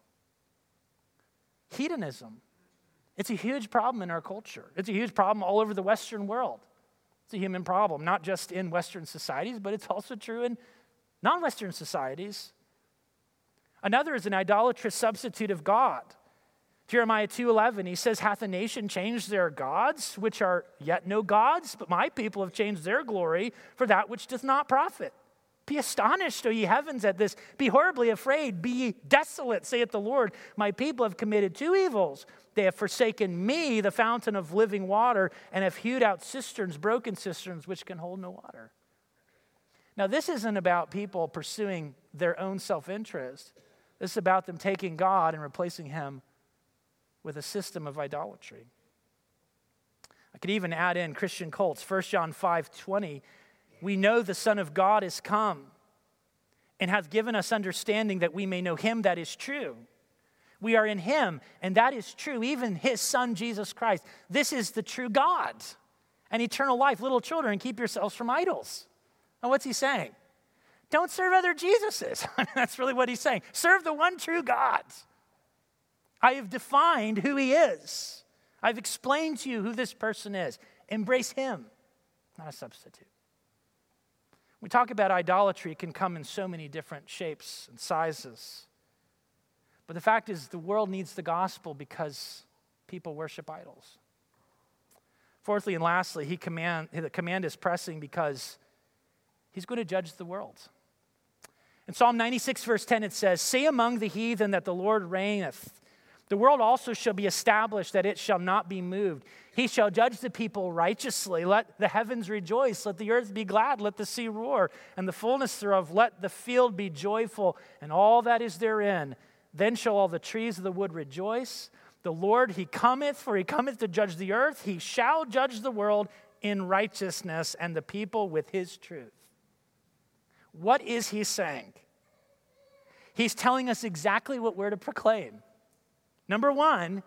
Hedonism. It's a huge problem in our culture. It's a huge problem all over the Western world. It's a human problem, not just in Western societies, but it's also true in non-Western societies. Another is an idolatrous substitute of God. Jeremiah 2:11, he says, "Hath a nation changed their gods, which are yet no gods? But my people have changed their glory for that which doth not profit. Be astonished, O ye heavens, at this. Be horribly afraid. Be ye desolate, saith the Lord. My people have committed two evils. They have forsaken me, the fountain of living water, and have hewed out cisterns, broken cisterns, which can hold no water." Now, this isn't about people pursuing their own self-interest. This is about them taking God and replacing him with a system of idolatry. I could even add in Christian cults. 1 John 5:20, "We know the Son of God is come and hath given us understanding that we may know him that is true. We are in him, and that is true, even his Son, Jesus Christ. This is the true God and eternal life. Little children, keep yourselves from idols." And what's he saying? Don't serve other Jesuses. That's really what he's saying. Serve the one true God. I have defined who he is. I've explained to you who this person is. Embrace him, not a substitute. We talk about idolatry, it can come in so many different shapes and sizes. But the fact is, the world needs the gospel because people worship idols. Fourthly and lastly, the command is pressing because he's going to judge the world. In Psalm 96, verse 10, it says, "Say among the heathen that the Lord reigneth. The world also shall be established, that it shall not be moved. He shall judge the people righteously. Let the heavens rejoice. Let the earth be glad. Let the sea roar, and the fullness thereof. Let the field be joyful, and all that is therein. Then shall all the trees of the wood rejoice. The Lord, he cometh, for he cometh to judge the earth. He shall judge the world in righteousness, and the people with his truth." What is he saying? He's telling us exactly what we're to proclaim. Number one,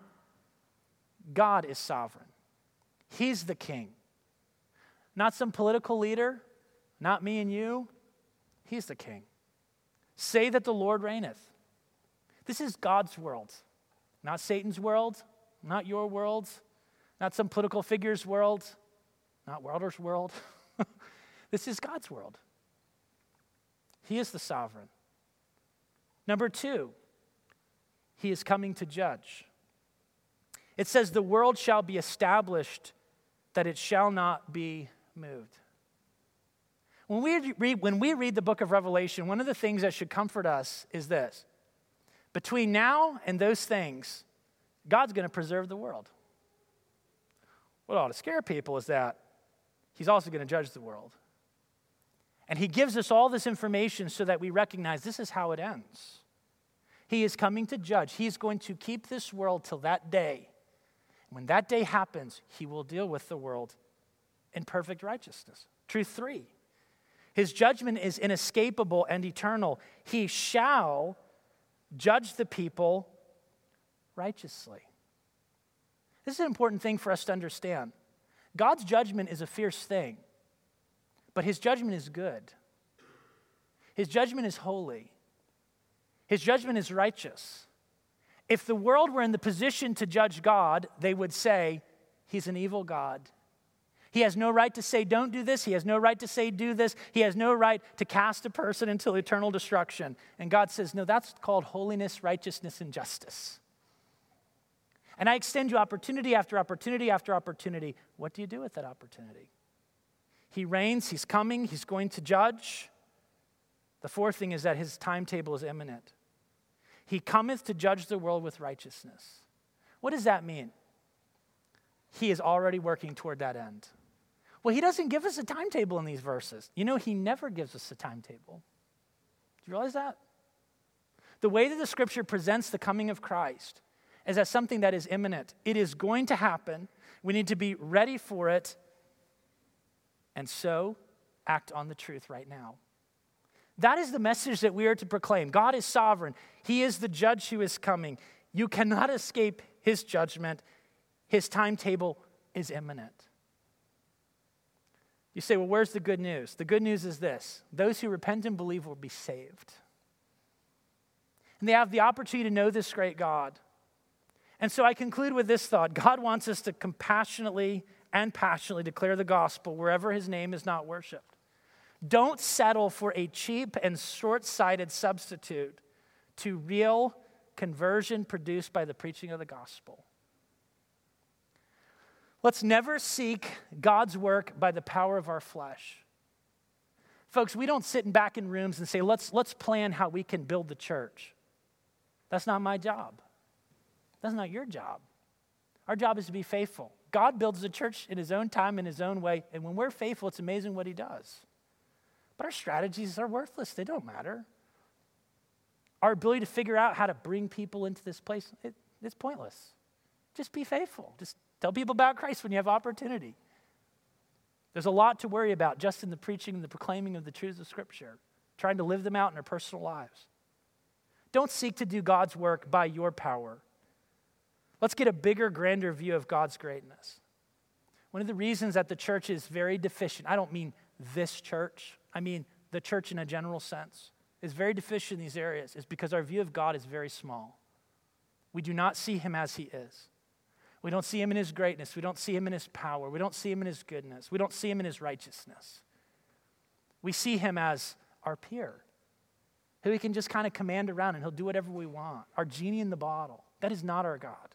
God is sovereign. He's the king. Not some political leader, not me and you. He's the king. Say that the Lord reigneth. This is God's world, not Satan's world, not your world, not some political figure's world, not Wilder's world. This is God's world. He is the sovereign. Number two, he is coming to judge. It says, "The world shall be established, that it shall not be moved." When we read the book of Revelation, one of the things that should comfort us is this. Between now and those things, God's going to preserve the world. What ought to scare people is that he's also going to judge the world. And he gives us all this information so that we recognize this is how it ends. He is coming to judge. He's going to keep this world till that day. When that day happens, he will deal with the world in perfect righteousness. Truth 3. His judgment is inescapable and eternal. He shall judge the people righteously. This is an important thing for us to understand. God's judgment is a fierce thing, but his judgment is good. His judgment is holy. His judgment is righteous. If the world were in the position to judge God, they would say, he's an evil God. He has no right to say, don't do this. He has no right to say, do this. He has no right to cast a person into eternal destruction. And God says, no, that's called holiness, righteousness, and justice. And I extend you opportunity after opportunity after opportunity. What do you do with that opportunity? He reigns. He's coming. He's going to judge. The fourth thing is that his timetable is imminent. He cometh to judge the world with righteousness. What does that mean? He is already working toward that end. Well, he doesn't give us a timetable in these verses. You know, he never gives us a timetable. Do you realize that? The way that the scripture presents the coming of Christ is as something that is imminent. It is going to happen. We need to be ready for it. And so, act on the truth right now. That is the message that we are to proclaim. God is sovereign. He is the judge who is coming. You cannot escape his judgment. His timetable is imminent. You say, well, where's the good news? The good news is this. Those who repent and believe will be saved. And they have the opportunity to know this great God. And so I conclude with this thought. God wants us to compassionately and passionately declare the gospel wherever his name is not worshiped. Don't settle for a cheap and short-sighted substitute to real conversion produced by the preaching of the gospel. Let's never seek God's work by the power of our flesh. Folks, we don't sit back in rooms and say, let's plan how we can build the church. That's not my job. That's not your job. Our job is to be faithful. God builds the church in his own time, in his own way, and when we're faithful, it's amazing what he does. But our strategies are worthless. They don't matter. Our ability to figure out how to bring people into this place, it's pointless. Just be faithful. Just tell people about Christ when you have opportunity. There's a lot to worry about just in the preaching and the proclaiming of the truths of Scripture, trying to live them out in our personal lives. Don't seek to do God's work by your power. Let's get a bigger, grander view of God's greatness. One of the reasons that the church is very deficient, I don't mean this church, I mean the church in a general sense, is very deficient in these areas, is because our view of God is very small. We do not see him as he is. We don't see him in his greatness. We don't see him in his power. We don't see him in his goodness. We don't see him in his righteousness. We see him as our peer, who we can just kind of command around and he'll do whatever we want. Our genie in the bottle. That is not our God.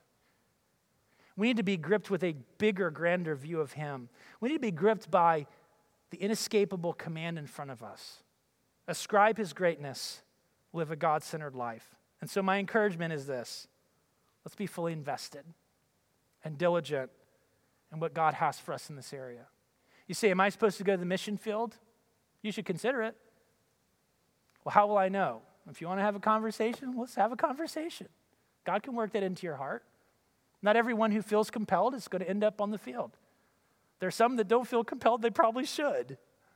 We need to be gripped with a bigger, grander view of him. We need to be gripped by the inescapable command in front of us. Ascribe his greatness, live a God-centered life. And so my encouragement is this. Let's be fully invested and diligent in what God has for us in this area. You say, am I supposed to go to the mission field? You should consider it. Well, how will I know? If you want to have a conversation, let's have a conversation. God can work that into your heart. Not everyone who feels compelled is going to end up on the field. There are some that don't feel compelled, they probably should.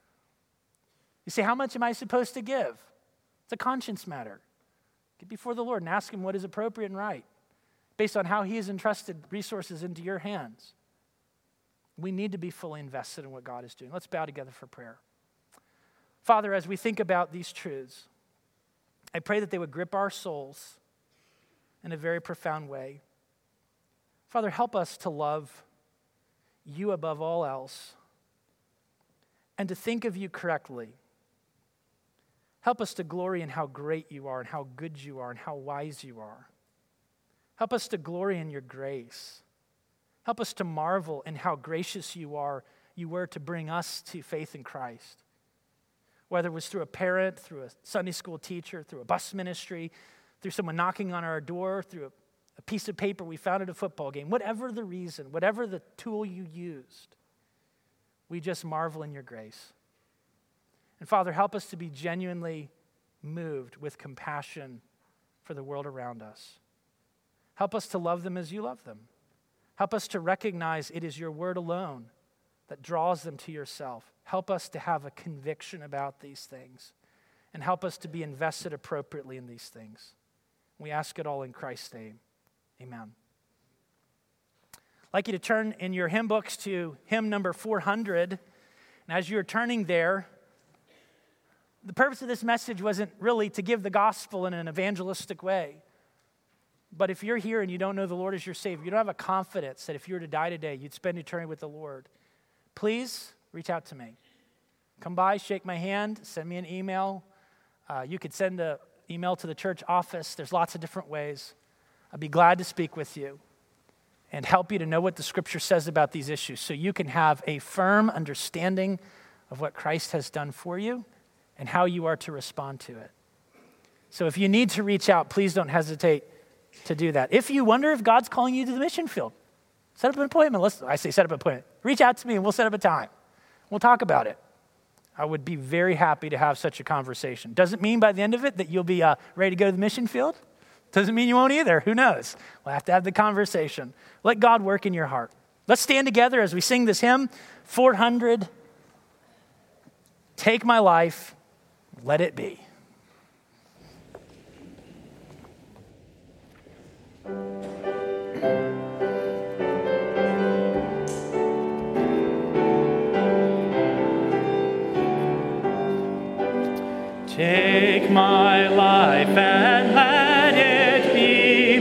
You say, how much am I supposed to give? It's a conscience matter. Get before the Lord and ask him what is appropriate and right, based on how he has entrusted resources into your hands. We need to be fully invested in what God is doing. Let's bow together for prayer. Father, as we think about these truths, I pray that they would grip our souls in a very profound way. Father, help us to love you above all else and to think of you correctly. Help us to glory in how great you are and how good you are and how wise you are. Help us to glory in your grace. Help us to marvel in how gracious you were to bring us to faith in Christ. whether it was through a parent, through a Sunday school teacher, through a bus ministry, through someone knocking on our door, through a piece of paper we found at a football game, whatever the reason, whatever the tool you used, we just marvel in your grace. And Father, help us to be genuinely moved with compassion for the world around us. Help us to love them as you love them. Help us to recognize it is your word alone that draws them to yourself. Help us to have a conviction about these things, and help us to be invested appropriately in these things. We ask it all in Christ's name. Amen. I'd like you to turn in your hymn books to hymn number 400. And as you're turning there, the purpose of this message wasn't really to give the gospel in an evangelistic way. But if you're here and you don't know the Lord as your Savior, you don't have a confidence that if you were to die today, you'd spend eternity with the Lord, please reach out to me. Come by, shake my hand, send me an email. You could send an email to the church office. There's lots of different ways. I'd be glad to speak with you and help you to know what the Scripture says about these issues so you can have a firm understanding of what Christ has done for you and how you are to respond to it. So if you need to reach out, please don't hesitate to do that. If you wonder if God's calling you to the mission field, set up an appointment. I say set up an appointment. Reach out to me and we'll set up a time. We'll talk about it. I would be very happy to have such a conversation. Doesn't mean by the end of it that you'll be ready to go to the mission field. Doesn't mean you won't either. Who knows? We'll have to have the conversation. Let God work in your heart. Let's stand together as we sing this hymn, 400. Take my life, let it be. Take my life and let it be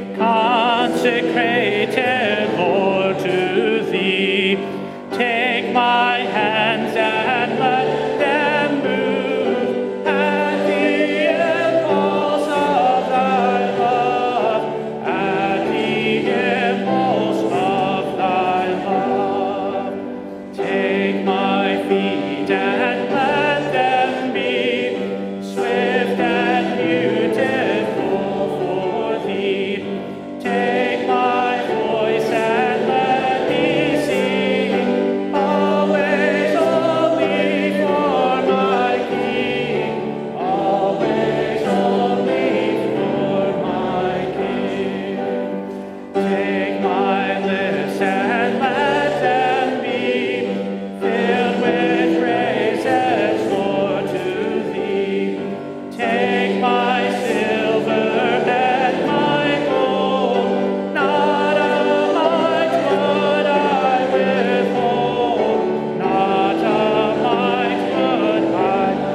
consecrated, Lord, to Thee. Take my hands and let them move at the impulse of Thy love, at the impulse of Thy love. Take my feet and let them be swift and beautiful for Thee. Take my voice and let me sing, always only for my King, always only for my King. Take my lips and let them be filled with praises, Lord, to Thee. Take my silver and my gold, not a mite would I withhold, not a mite would I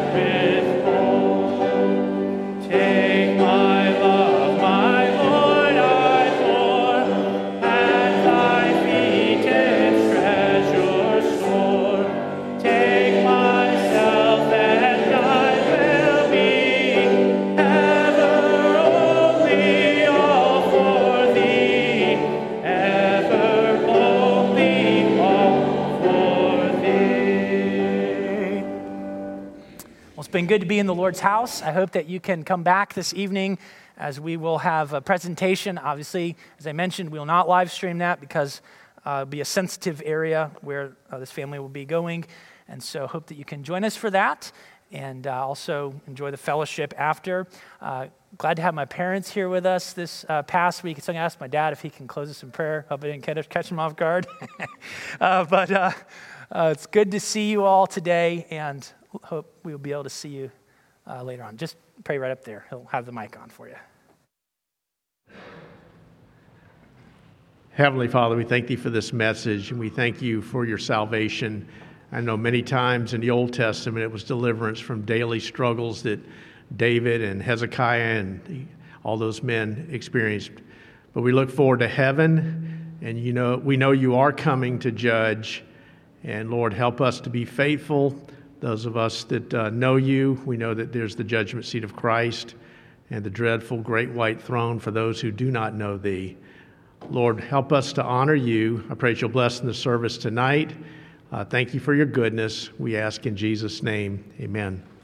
withhold. Take my love, my Lord, I pour at Thy feet its treasure store. Take myself and I will be ever only all for Thee, ever only all for Thee. Well, it's been good to be in the Lord's house. I hope that you can come back this evening as we will have a presentation. Obviously, as I mentioned, we will not live stream that because it'll be a sensitive area where this family will be going. And so hope that you can join us for that and also enjoy the fellowship after. Glad to have my parents here with us this past week. So I'm going to ask my dad if he can close us in prayer. Hope I didn't catch him off guard. But it's good to see you all today, and hope we'll be able to see you later on. Just pray right up there. He'll have the mic on for you. Heavenly Father, we thank Thee for this message, and we thank You for Your salvation. I know many times in the Old Testament it was deliverance from daily struggles that David and Hezekiah and all those men experienced. But we look forward to heaven, and we know You are coming to judge. And Lord, help us to be faithful. Those of us that know You, we know that there's the judgment seat of Christ and the dreadful great white throne for those who do not know Thee. Lord, help us to honor You. I pray that You'll bless in the service tonight. Thank you for your goodness. We ask in Jesus' name, amen.